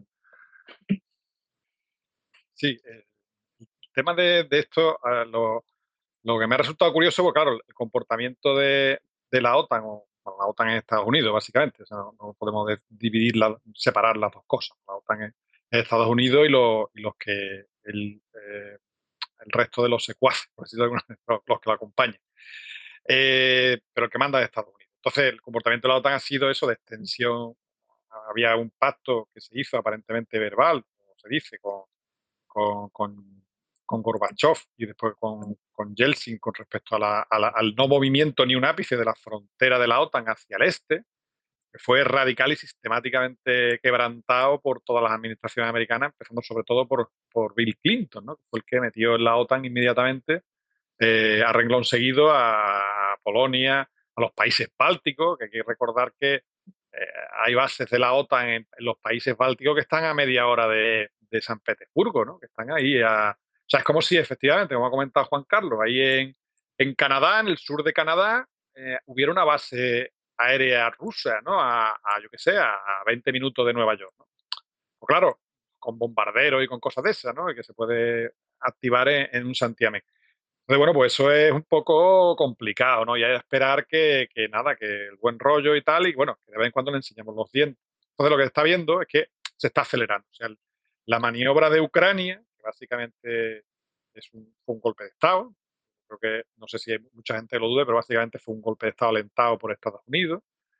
Sí, el tema de esto, lo que me ha resultado curioso, porque claro, el comportamiento de la OTAN, bueno, la OTAN en Estados Unidos, básicamente, o sea, no podemos separar las dos cosas. La OTAN es Estados Unidos y los que el resto de los secuaces, por decirlo de alguna manera, los que la acompañan. Pero el que manda es Estados Unidos. Entonces, el comportamiento de la OTAN ha sido eso de extensión. Había un pacto que se hizo aparentemente verbal, como se dice, con, con, con Gorbachev y después con Yeltsin con respecto al no movimiento ni un ápice de la frontera de la OTAN hacia el este, que fue radical y sistemáticamente quebrantado por todas las administraciones americanas, empezando sobre todo por Bill Clinton, ¿no? Que fue el que metió en la OTAN inmediatamente a renglón seguido a Polonia, a los países bálticos, que hay que recordar que hay bases de la OTAN en los países bálticos que están a media hora de San Petersburgo, ¿no? Que están ahí o sea, es como si efectivamente, como ha comentado Juan Carlos, ahí en Canadá, en el sur de Canadá, hubiera una base aérea rusa, ¿no? Yo qué sé, a 20 minutos de Nueva York, ¿no? Pues claro, con bombarderos y con cosas de esas, ¿no? Y que se puede activar en un santiamén. Entonces, bueno, pues eso es un poco complicado, ¿no? Y hay que esperar que nada, que el buen rollo y tal, y bueno, que de vez en cuando le enseñamos los dientes. Entonces, lo que se está viendo es que se está acelerando. O sea, la maniobra de Ucrania, que básicamente fue un golpe de Estado, creo que, no sé si hay mucha gente que lo dude, pero básicamente fue un golpe de Estado alentado por Estados Unidos,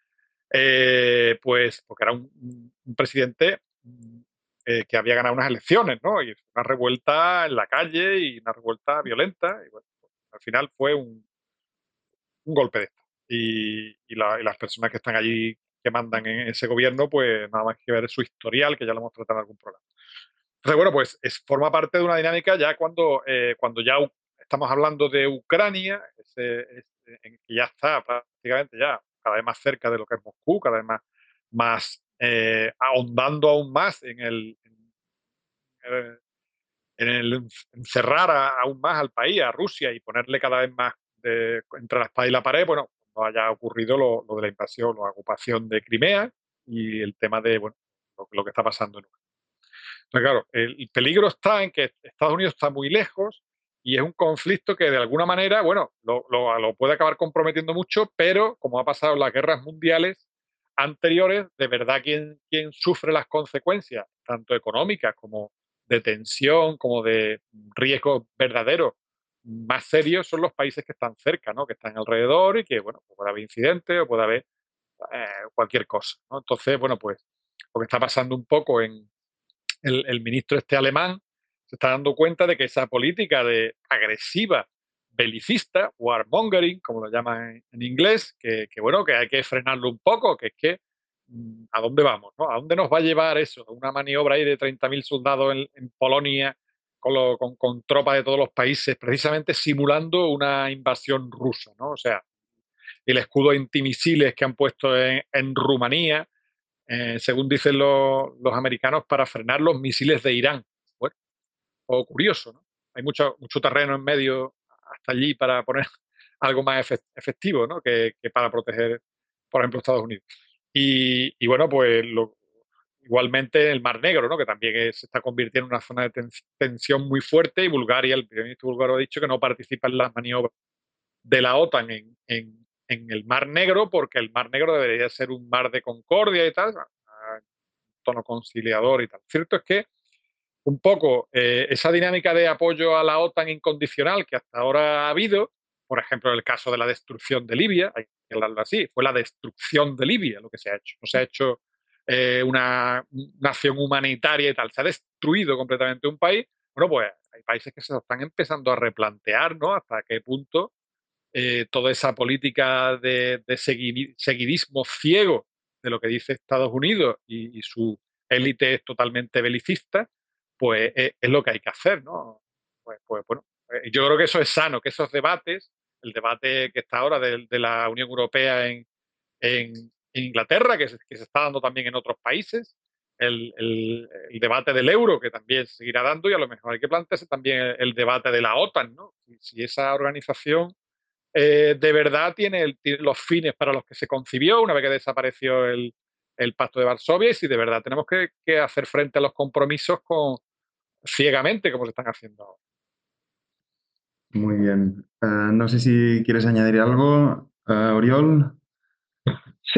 pues porque era un presidente que había ganado unas elecciones, ¿no? Y una revuelta en la calle y una revuelta violenta. Y bueno, pues, al final fue un golpe de Estado. Y las personas que están allí, que mandan en ese gobierno, pues nada más que ver su historial, que ya lo hemos tratado en algún programa. Entonces, bueno, pues forma parte de una dinámica ya cuando ya estamos hablando de Ucrania, en que ya está prácticamente ya cada vez más cerca de lo que es Moscú, cada vez más ahondando aún más eh, en el encerrar aún más al país, a Rusia, y ponerle cada vez más entre la espada y la pared. Bueno, no haya ocurrido lo de la invasión, la ocupación de Crimea y el tema de, bueno, lo que está pasando en Ucrania. Entonces, claro, el peligro está en que Estados Unidos está muy lejos y es un conflicto que de alguna manera, bueno, lo puede acabar comprometiendo mucho, pero como ha pasado en las guerras mundiales anteriores, de verdad quien sufre las consecuencias, tanto económicas como de tensión, como de riesgos verdaderos más serios, son los países que están cerca, ¿no? Que están alrededor y que, bueno, puede haber incidentes o puede haber cualquier cosa, ¿no? Entonces, bueno, pues lo que está pasando un poco en el ministro este alemán se está dando cuenta de que esa política de agresiva, belicista, warmongering, como lo llaman en inglés, bueno, que hay que frenarlo un poco, que es que ¿a dónde vamos? ¿No? ¿A dónde nos va a llevar eso? Una maniobra ahí de 30.000 soldados en Polonia con tropas de todos los países, precisamente simulando una invasión rusa, ¿no? O sea, el escudo antimisiles que han puesto en Rumanía, según dicen los americanos, para frenar los misiles de Irán. Bueno, o curioso, ¿no? Hay mucho terreno en medio hasta allí para poner algo más efectivo, ¿no? Que para proteger, por ejemplo, Estados Unidos. Y bueno, pues igualmente el Mar Negro, ¿no? Que también se está convirtiendo en una zona de tensión muy fuerte y Bulgaria, el primer ministro búlgaro ha dicho que no participa en las maniobras de la OTAN en el Mar Negro, porque el Mar Negro debería ser un mar de concordia y tal, tono conciliador y tal. Cierto es que un poco esa dinámica de apoyo a la OTAN incondicional que hasta ahora ha habido, por ejemplo, en el caso de la destrucción de Libia, hay que hablarlo así, fue la destrucción de Libia lo que se ha hecho. No se ha hecho una acción humanitaria y tal, se ha destruido completamente un país. Bueno, pues hay países que se lo están empezando a replantear, ¿no? Hasta qué punto toda esa política de seguidismo ciego de lo que dice Estados Unidos y su élite es totalmente belicista, pues es lo que hay que hacer, ¿no? Pues bueno, yo creo que eso es sano, que esos debates, el debate que está ahora de la Unión Europea en Inglaterra, que se está dando también en otros países, el debate del euro, que también se seguirá dando, y a lo mejor hay que plantearse también el debate de la OTAN, ¿no? Si esa organización de verdad tiene los fines para los que se concibió una vez que desapareció el Pacto de Varsovia y si de verdad tenemos que hacer frente a los compromisos ciegamente como se están haciendo ahora. Muy bien. No sé si quieres añadir algo, Oriol. Sí,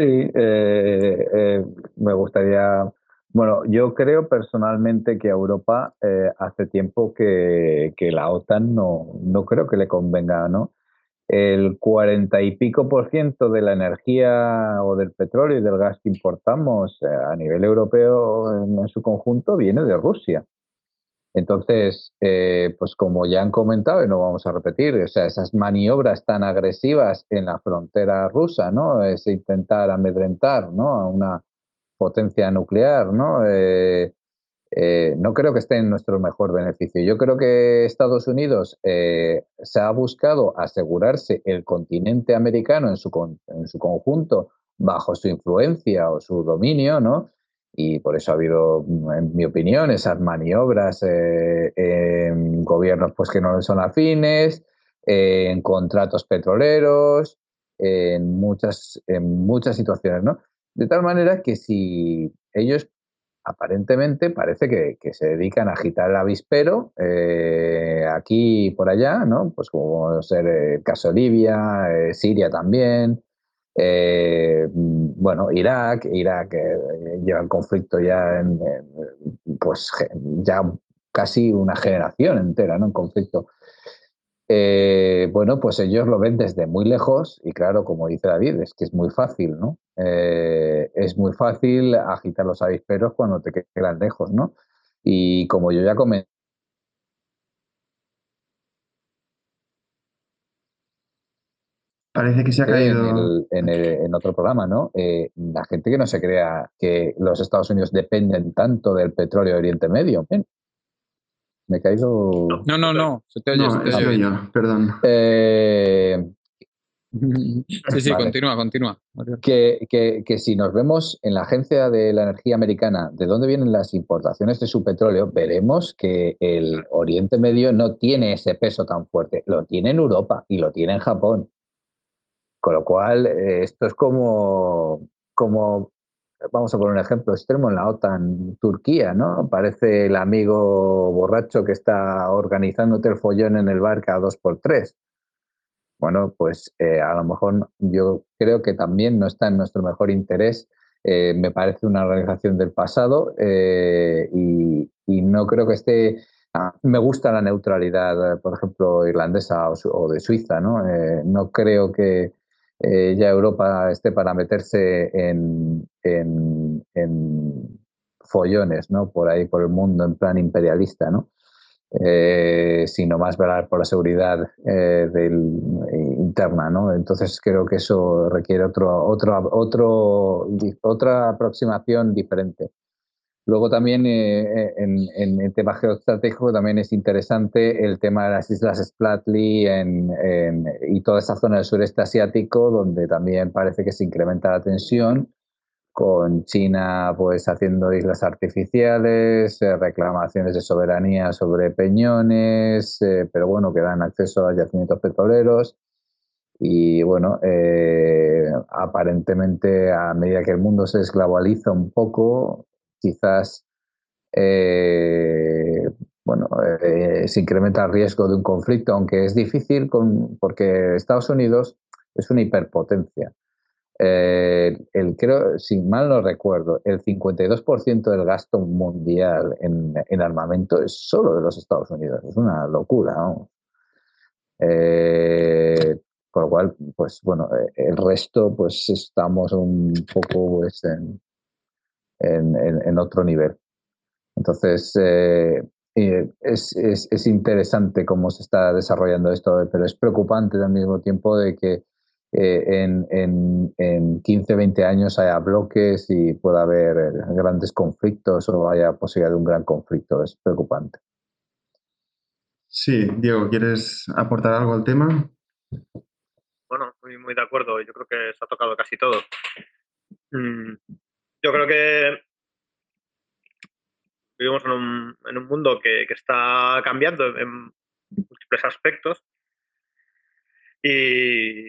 me gustaría. Bueno, yo creo personalmente que a Europa hace tiempo que la OTAN no creo que le convenga, ¿no? El 40 y pico por ciento de la energía o del petróleo y del gas que importamos a nivel europeo en su conjunto viene de Rusia. Entonces, pues como ya han comentado y no vamos a repetir, o sea, esas maniobras tan agresivas en la frontera rusa, ¿no? Es intentar amedrentar, ¿no? A una potencia nuclear, ¿no? No creo que esté en nuestro mejor beneficio. Yo creo que Estados Unidos se ha buscado asegurarse el continente americano en su conjunto bajo su influencia o su dominio, ¿no? Y por eso ha habido, en mi opinión, esas maniobras en gobiernos pues, que no son afines, en contratos petroleros, en muchas situaciones, ¿no? De tal manera que si ellos aparentemente parece que se dedican a agitar el avispero aquí y por allá, ¿no? Pues como ser el caso Libia, Siria también, bueno, Irak lleva el conflicto ya pues ya casi una generación entera, ¿no? En conflicto. Bueno, pues ellos lo ven desde muy lejos y claro, como dice David, es que es muy fácil, ¿no? Es muy fácil agitar los avisperos cuando te quedan lejos, ¿no? Y como yo ya comenté Parece que se ha caído. en otro programa, ¿no? La gente que no se crea que los Estados Unidos dependen tanto del petróleo de Oriente Medio. Me he caído. No, se te oye, se No, te he oye sido bien. yo, perdón. Sí, Vale. continúa. Que si nos vemos en la Agencia de la Energía Americana de dónde vienen las importaciones de su petróleo, veremos que el Oriente Medio no tiene ese peso tan fuerte. Lo tiene en Europa y lo tiene en Japón. Con lo cual, esto es como, vamos a poner un ejemplo extremo en la OTAN, Turquía, ¿no? Parece el amigo borracho que está organizándote el follón en el bar cada 2x3. Bueno, pues a lo mejor yo creo que también no está en nuestro mejor interés. Me parece una organización del pasado y no creo que esté. Me gusta la neutralidad, por ejemplo, irlandesa o de Suiza, ¿no? No creo que ya Europa esté para meterse en follones, ¿no? Por ahí, por el mundo, en plan imperialista, ¿no? Sino más velar por la seguridad interna, ¿no? Entonces creo que eso requiere otra aproximación diferente. Luego también en el tema geoestratégico también es interesante el tema de las islas Spratly y toda esa zona del sureste asiático, donde también parece que se incrementa la tensión, con China pues haciendo islas artificiales, reclamaciones de soberanía sobre peñones, pero bueno, que dan acceso a yacimientos petroleros. Y bueno, aparentemente a medida que el mundo se desglobaliza un poco, quizás eh, bueno, se incrementa el riesgo de un conflicto, aunque es difícil porque Estados Unidos es una hiperpotencia. Creo, si mal no recuerdo, el 52% del gasto mundial en armamento es solo de los Estados Unidos. Es una locura, ¿no? Con lo cual, pues bueno, el resto, pues estamos un poco pues, en otro nivel. Entonces, es interesante cómo se está desarrollando esto, pero es preocupante al mismo tiempo de que en 15, 20 años haya bloques y pueda haber grandes conflictos o haya posibilidad de un gran conflicto. Es preocupante. Sí, Diego, ¿quieres aportar algo al tema? Bueno, muy de acuerdo. Yo creo que se ha tocado casi todo. Yo creo que vivimos en un mundo que está cambiando en múltiples aspectos y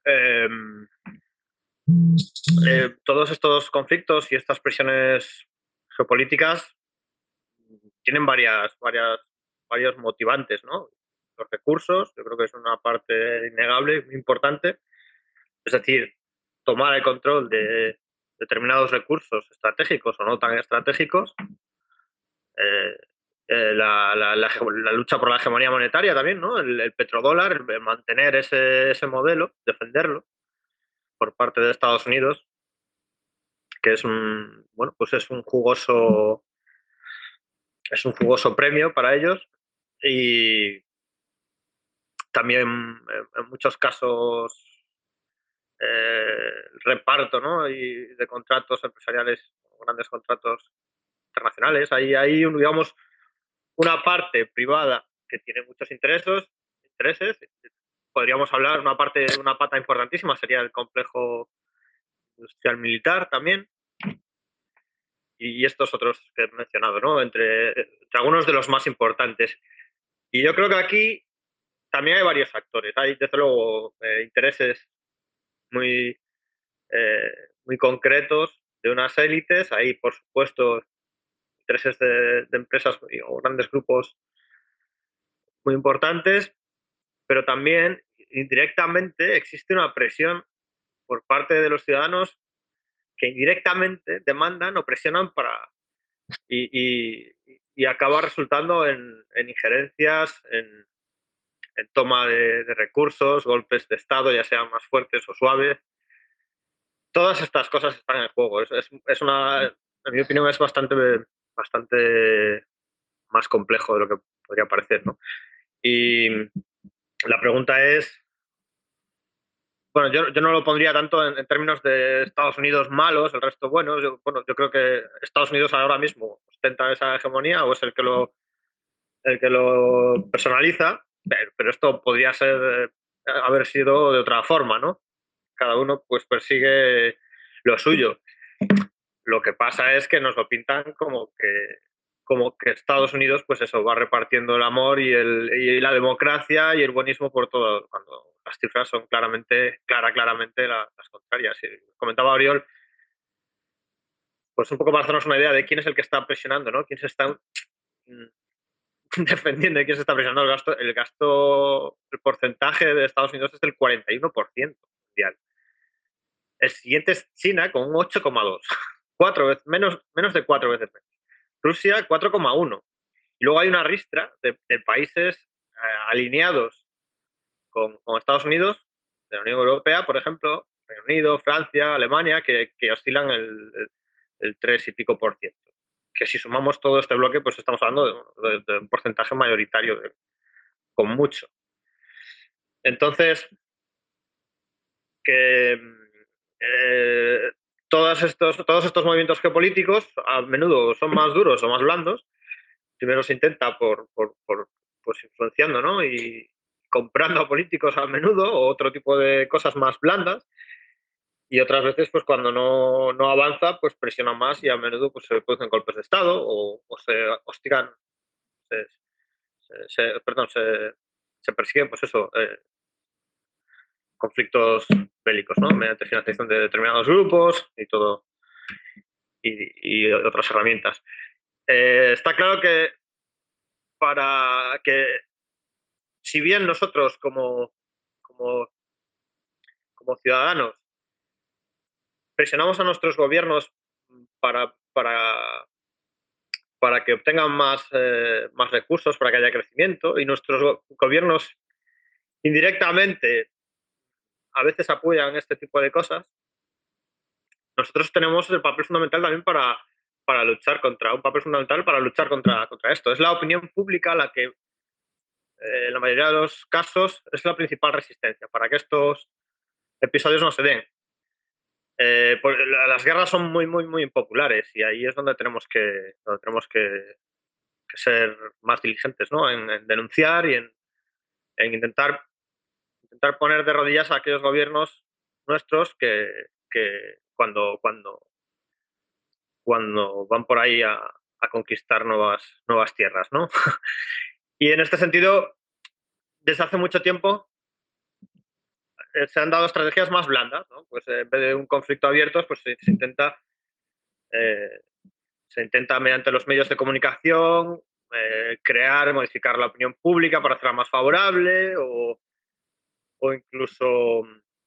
todos estos conflictos y estas presiones geopolíticas tienen varios motivantes, ¿no? Los recursos, yo creo que es una parte innegable, muy importante. Es decir, tomar el control de determinados recursos estratégicos o no tan estratégicos. La lucha por la hegemonía monetaria también, ¿no? El petrodólar, el mantener ese modelo, defenderlo por parte de Estados Unidos, que es bueno, pues es un jugoso premio para ellos. Y también en muchos casos reparto, ¿no? Y de contratos empresariales, grandes contratos internacionales. Hay digamos, una parte privada que tiene muchos intereses. Podríamos hablar, una pata importantísima sería el complejo industrial militar también. Y estos otros que he mencionado, ¿no? Entre algunos de los más importantes. Y yo creo que aquí también hay varios factores. Hay, desde luego, intereses muy, muy concretos de unas élites. Hay, por supuesto, intereses de empresas o grandes grupos muy importantes, pero también indirectamente existe una presión por parte de los ciudadanos que indirectamente demandan o presionan y acaba resultando en injerencias, en toma de recursos, golpes de Estado, ya sean más fuertes o suaves. Todas estas cosas están en juego. En mi opinión, es bastante más complejo de lo que podría parecer, ¿no? Y la pregunta es, bueno, yo no lo pondría tanto en términos de Estados Unidos malos, el resto buenos. Yo creo que Estados Unidos ahora mismo ostenta esa hegemonía o es el que lo personaliza, pero esto podría haber sido de otra forma, ¿no? Cada uno pues persigue lo suyo. Lo que pasa es que nos lo pintan como como que Estados Unidos, pues eso, va repartiendo el amor y la democracia y el buenismo por todo, cuando las cifras son claramente las contrarias. Y comentaba Oriol, pues un poco para hacernos una idea de quién es el que está presionando, ¿no? Quién se está defendiendo de quién se está presionando el porcentaje de Estados Unidos es del 41% mundial. El siguiente es China con un 8,2, menos de 4 veces menos. Rusia 4,1. Y luego hay una ristra de países alineados con Estados Unidos, de la Unión Europea, por ejemplo, Reino Unido, Francia, Alemania, que oscilan el 3 y pico por ciento. Que si sumamos todo este bloque, pues estamos hablando de un porcentaje mayoritario, con mucho. Entonces, que todos estos movimientos geopolíticos a menudo son más duros o más blandos. Primero se intenta pues influenciando, ¿no? Y comprando a políticos a menudo o otro tipo de cosas más blandas. Y otras veces, pues cuando no avanza, pues presiona más y a menudo pues, se producen golpes de Estado o se hostigan, se persiguen, pues eso, conflictos bélicos, ¿no? Mediante financiación de determinados grupos y todo, y otras herramientas. Está claro que para que, si bien nosotros como ciudadanos presionamos a nuestros gobiernos para que obtengan más recursos, para que haya crecimiento, y nuestros gobiernos indirectamente a veces apoyan este tipo de cosas, nosotros tenemos el papel fundamental también para luchar contra esto. Es la opinión pública la que, en la mayoría de los casos, es la principal resistencia para que estos episodios no se den. Las guerras son muy, muy, muy impopulares y ahí es donde tenemos que ser más diligentes, ¿no? En denunciar y en intentar poner de rodillas a aquellos gobiernos nuestros que cuando van por ahí a conquistar nuevas tierras, ¿no? Y en este sentido, desde hace mucho tiempo se han dado estrategias más blandas, ¿no? Pues en vez de un conflicto abierto, pues se intenta mediante los medios de comunicación modificar la opinión pública para hacerla más favorable o incluso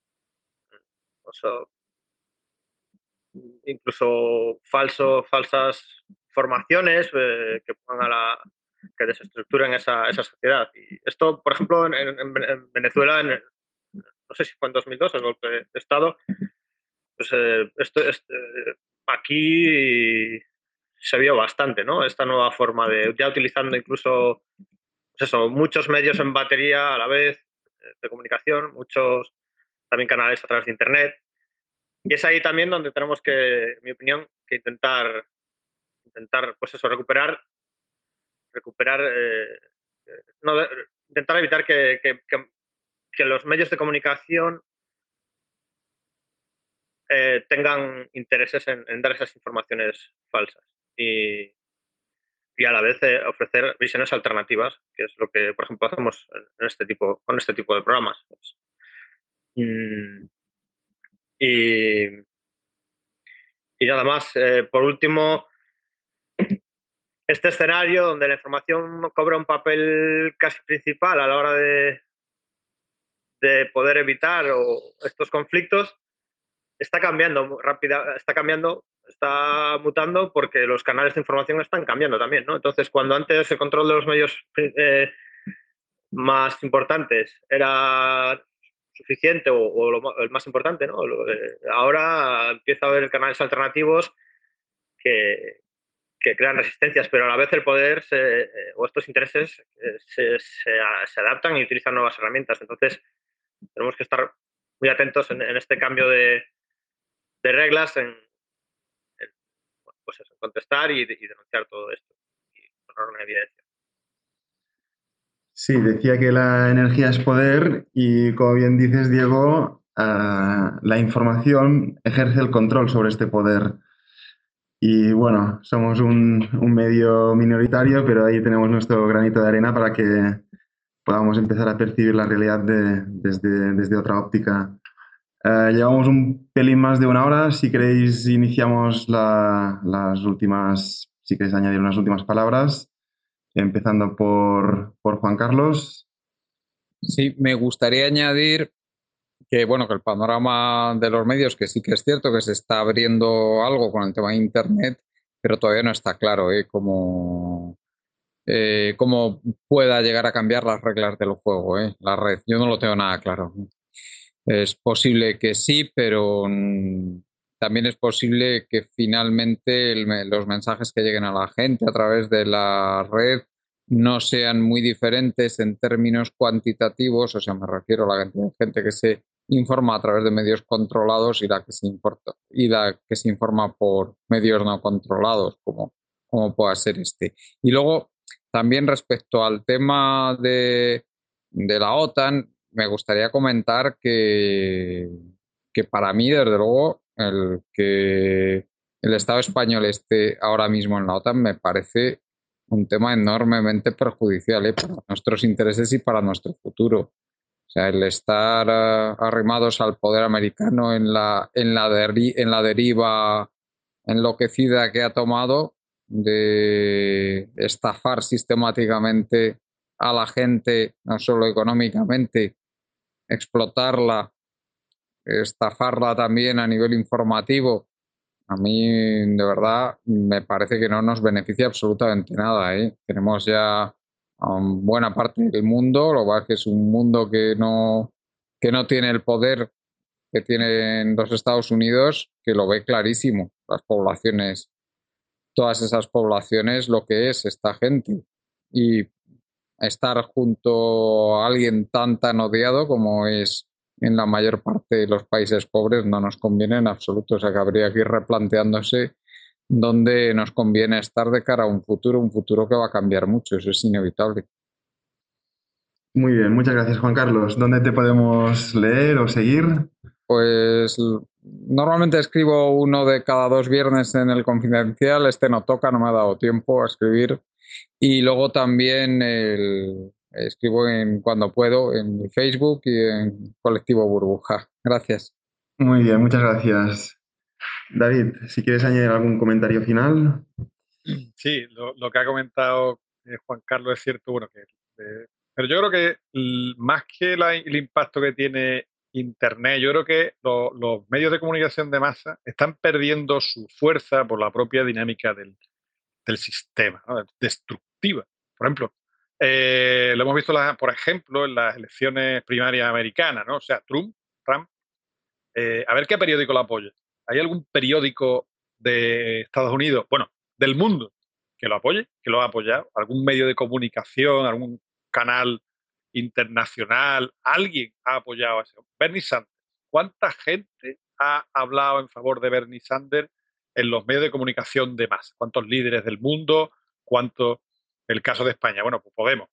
falsas formaciones que desestructuren esa sociedad. Y esto, por ejemplo, en Venezuela, no sé si fue en 2002 el golpe de Estado, pues aquí se vio bastante, ¿no? Esta nueva forma de, ya utilizando incluso, pues eso, muchos medios en batería a la vez de comunicación, muchos también canales a través de Internet. Y es ahí también donde tenemos que, en mi opinión, que intentar pues eso, intentar evitar que los medios de comunicación tengan intereses en dar esas informaciones falsas y a la vez ofrecer visiones alternativas, que es lo que, por ejemplo, hacemos con este tipo de programas. Y nada más, por último, este escenario donde la información cobra un papel casi principal a la hora de poder evitar estos conflictos, está cambiando está mutando porque los canales de información están cambiando también, ¿no? Entonces, cuando antes el control de los medios más importantes era suficiente o el más importante, ¿no? Ahora empieza a haber canales alternativos que crean resistencias, pero a la vez el poder o estos intereses se adaptan y utilizan nuevas herramientas. Entonces, tenemos que estar muy atentos en este cambio de reglas, pues eso, contestar y denunciar todo esto y poner una evidencia. Sí, decía que la energía es poder y, como bien dices, Diego, la información ejerce el control sobre este poder. Y bueno, somos un medio minoritario, pero ahí tenemos nuestro granito de arena para que podamos empezar a percibir la realidad desde otra óptica. Llevamos un pelín más de una hora. Si queréis, iniciamos las últimas, si queréis añadir unas últimas palabras, empezando por Juan Carlos. Sí, me gustaría añadir que, bueno, que el panorama de los medios, que sí que es cierto que se está abriendo algo con el tema de Internet, pero todavía no está claro cómo pueda llegar a cambiar las reglas del juego, la red. Yo no lo tengo nada claro. Es posible que sí, pero también es posible que finalmente los mensajes que lleguen a la gente a través de la red no sean muy diferentes en términos cuantitativos, o sea, me refiero a la cantidad de gente que se informa a través de medios controlados y la que se informa por medios no controlados, como pueda ser este. Y luego, también respecto al tema de la OTAN, me gustaría comentar que para mí, desde luego, el que el Estado español esté ahora mismo en la OTAN me parece un tema enormemente perjudicial, para nuestros intereses y para nuestro futuro. O sea, el estar arrimados al poder americano en la deriva enloquecida que ha tomado de estafar sistemáticamente a la gente, no solo económicamente, explotarla, estafarla también a nivel informativo, a mí de verdad me parece que no nos beneficia absolutamente nada. Tenemos ya a buena parte del mundo, lo que pasa es que es un mundo que no tiene el poder que tienen los Estados Unidos, que lo ve clarísimo. Las poblaciones, todas esas poblaciones, lo que es esta gente. Y estar junto a alguien tan odiado como es en la mayor parte de los países pobres no nos conviene en absoluto. O sea que habría que ir replanteándose dónde nos conviene estar de cara a un futuro que va a cambiar mucho, eso es inevitable. Muy bien, muchas gracias, Juan Carlos. ¿Dónde te podemos leer o seguir? Pues normalmente escribo uno de cada 2 viernes en el Confidencial, este no toca, no me ha dado tiempo a escribir. Y luego también escribo cuando puedo en mi Facebook y en Colectivo Burbuja. Gracias. Muy bien, muchas gracias. David, si quieres añadir algún comentario final. Sí, lo que ha comentado Juan Carlos es cierto, bueno, pero yo creo que más que el impacto que tiene Internet, yo creo que los medios de comunicación de masa están perdiendo su fuerza por la propia dinámica del sistema, ¿no? Destructiva. Por ejemplo, lo hemos visto, por ejemplo, en las elecciones primarias americanas, ¿no? O sea, Trump, a ver qué periódico lo apoya. ¿Hay algún periódico de Estados Unidos, bueno, del mundo, que lo apoye, que lo ha apoyado? ¿Algún medio de comunicación, algún canal internacional? ¿Alguien ha apoyado a eso? Bernie Sanders. ¿Cuánta gente ha hablado en favor de Bernie Sanders en los medios de comunicación de masa? ¿Cuántos líderes del mundo? ¿Cuánto? El caso de España. Bueno, pues Podemos.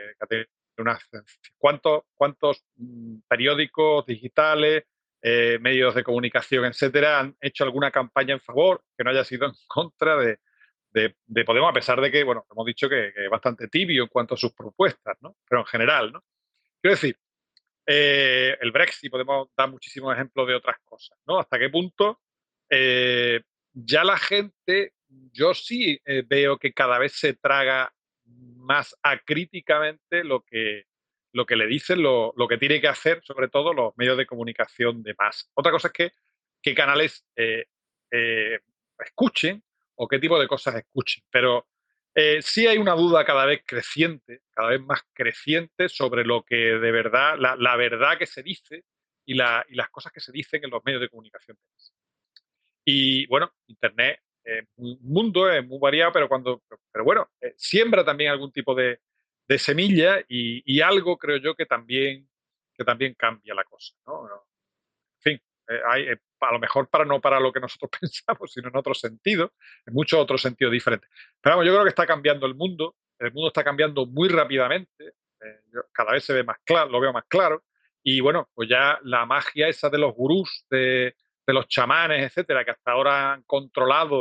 ¿Cuántos periódicos digitales, medios de comunicación, etcétera, han hecho alguna campaña en favor que no haya sido en contra de Podemos, a pesar de que, bueno, hemos dicho que es bastante tibio en cuanto a sus propuestas, ¿no? Pero en general, ¿no? Quiero decir, el Brexit, podemos dar muchísimos ejemplos de otras cosas, ¿no? Hasta qué punto ya la gente, yo sí veo que cada vez se traga más acríticamente lo que le dicen, lo que tiene que hacer, sobre todo los medios de comunicación de masa. Otra cosa es qué canales escuchen o qué tipo de cosas escuchen, pero sí hay una duda cada vez creciente, cada vez más creciente sobre lo que de verdad, la verdad que se dice y las cosas que se dicen en los medios de comunicación. Y bueno, Internet es un mundo, es muy variado, pero bueno, siembra también algún tipo de semilla y algo creo yo que también cambia la cosa, ¿no? En fin, a lo mejor no para lo que nosotros pensamos, sino en otro sentido, en muchos otros sentidos diferentes. Pero vamos, yo creo que está cambiando el mundo está cambiando muy rápidamente, cada vez se ve más claro, lo veo más claro, y bueno, pues ya la magia esa de los gurús, de los chamanes, etcétera, que hasta ahora han controlado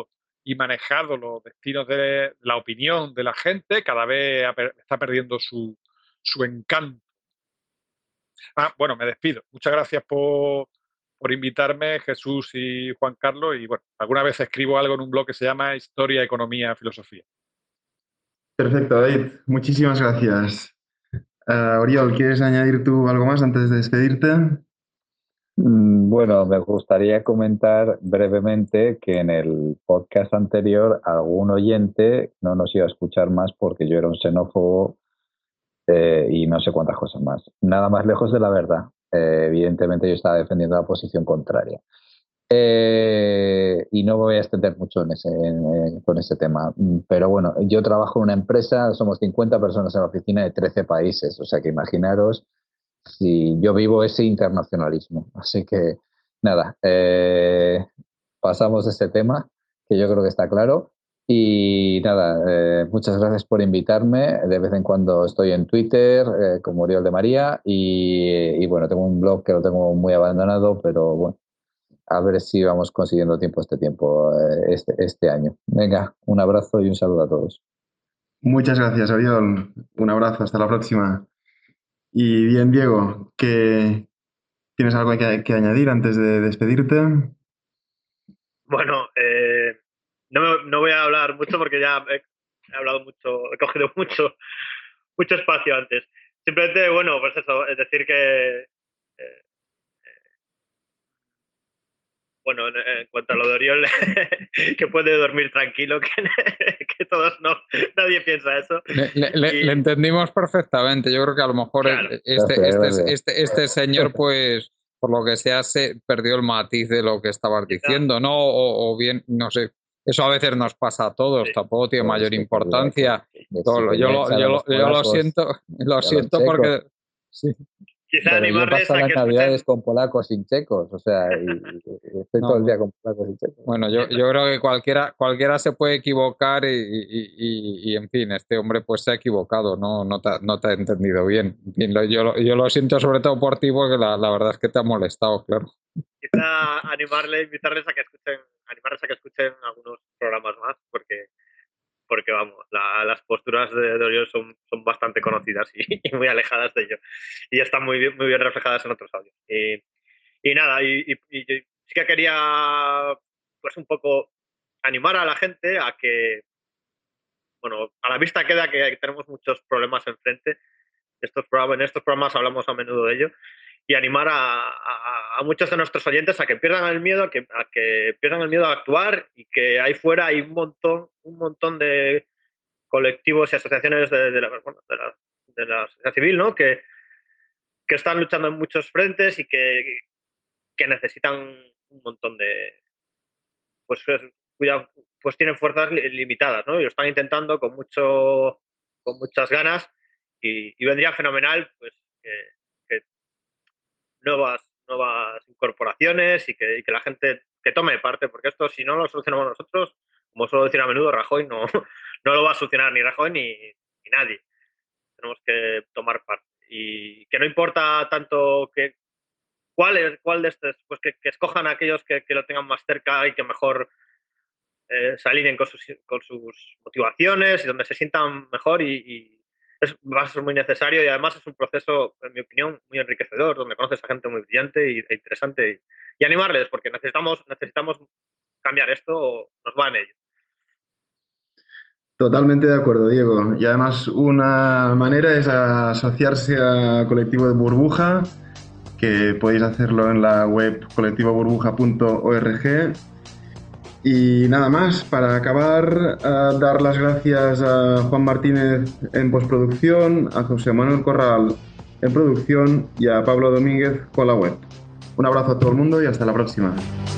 y manejado los destinos de la opinión de la gente, cada vez está perdiendo su encanto. Bueno, me despido. Muchas gracias por invitarme, Jesús y Juan Carlos. Y bueno, alguna vez escribo algo en un blog que se llama Historia, Economía, Filosofía. Perfecto, David. Muchísimas gracias. Oriol, ¿quieres añadir tú algo más antes de despedirte? Bueno, me gustaría comentar brevemente que en el podcast anterior algún oyente no nos iba a escuchar más porque yo era un xenófobo y no sé cuántas cosas más. Nada más lejos de la verdad. Evidentemente yo estaba defendiendo la posición contraria. Y no me voy a extender mucho con ese tema. Pero bueno, yo trabajo en una empresa, somos 50 personas en la oficina de 13 países. O sea que imaginaros si yo vivo ese internacionalismo. Así que nada, pasamos de este tema, que yo creo que está claro. Y nada, muchas gracias por invitarme. De vez en cuando estoy en Twitter como Oriol de María y bueno, tengo un blog que lo tengo muy abandonado, pero bueno, a ver si vamos consiguiendo tiempo este año. Venga, un abrazo y un saludo a todos. Muchas gracias, Oriol. Un abrazo, hasta la próxima. Y bien, Diego, ¿tienes algo que añadir antes de despedirte? Bueno, no voy a hablar mucho porque ya he hablado mucho, he cogido mucho espacio antes. Simplemente, bueno, pues eso, es decir que bueno, en cuanto a lo de Oriol, que puede dormir tranquilo, que todos nadie piensa eso. Le entendimos perfectamente. Yo creo que a lo mejor claro. este señor, pues, por lo que sea, se perdió el matiz de lo que estabas diciendo, ¿no? O bien, no sé. Eso a veces nos pasa a todos, sí. Tampoco tiene mayor importancia. Yo lo siento porque... Sí. Quizá animarles yo paso a las que navidades escuchen... con polacos sin checos, o sea, y estoy todo el día con polacos sin checos. Bueno, yo creo que cualquiera se puede equivocar y en fin, este hombre pues se ha equivocado, no te ha entendido bien. En fin, yo lo siento sobre todo por ti porque la verdad es que te ha molestado, claro. Quizá invitarles a que escuchen algunos programas más, porque vamos, las posturas de Oriol son bastante conocidas y muy alejadas de ello. Y están muy bien reflejadas en otros audios. Y nada, y sí que quería pues un poco animar a la gente a que, bueno, a la vista queda que tenemos muchos problemas enfrente. En estos programas hablamos a menudo de ello. Y animar a muchos de nuestros oyentes a que pierdan el miedo, a que pierdan el miedo a actuar, y que ahí fuera hay un montón de colectivos y asociaciones de la sociedad civil, ¿no? que están luchando en muchos frentes y que necesitan un montón de... pues tienen fuerzas limitadas, ¿no? Y lo están intentando con muchas ganas, y vendría fenomenal pues que nuevas incorporaciones y que la gente que tome parte, porque esto, si no lo solucionamos nosotros, como suelo decir a menudo, Rajoy no lo va a solucionar ni Rajoy ni nadie. Tenemos que tomar parte. Y que no importa tanto cuál de estos, pues que escojan a aquellos que lo tengan más cerca y que mejor se alineen con sus motivaciones y donde se sientan mejor, y va a ser muy necesario, y además es un proceso, en mi opinión, muy enriquecedor, donde conoces a gente muy brillante e interesante, y animarles, porque necesitamos cambiar esto o nos va en ello. Totalmente de acuerdo, Diego. Y además una manera es asociarse a Colectivo de Burbuja, que podéis hacerlo en la web colectivoburbuja.org. Y nada más, para acabar, dar las gracias a Juan Martínez en postproducción, a José Manuel Corral en producción y a Pablo Domínguez con la web. Un abrazo a todo el mundo y hasta la próxima.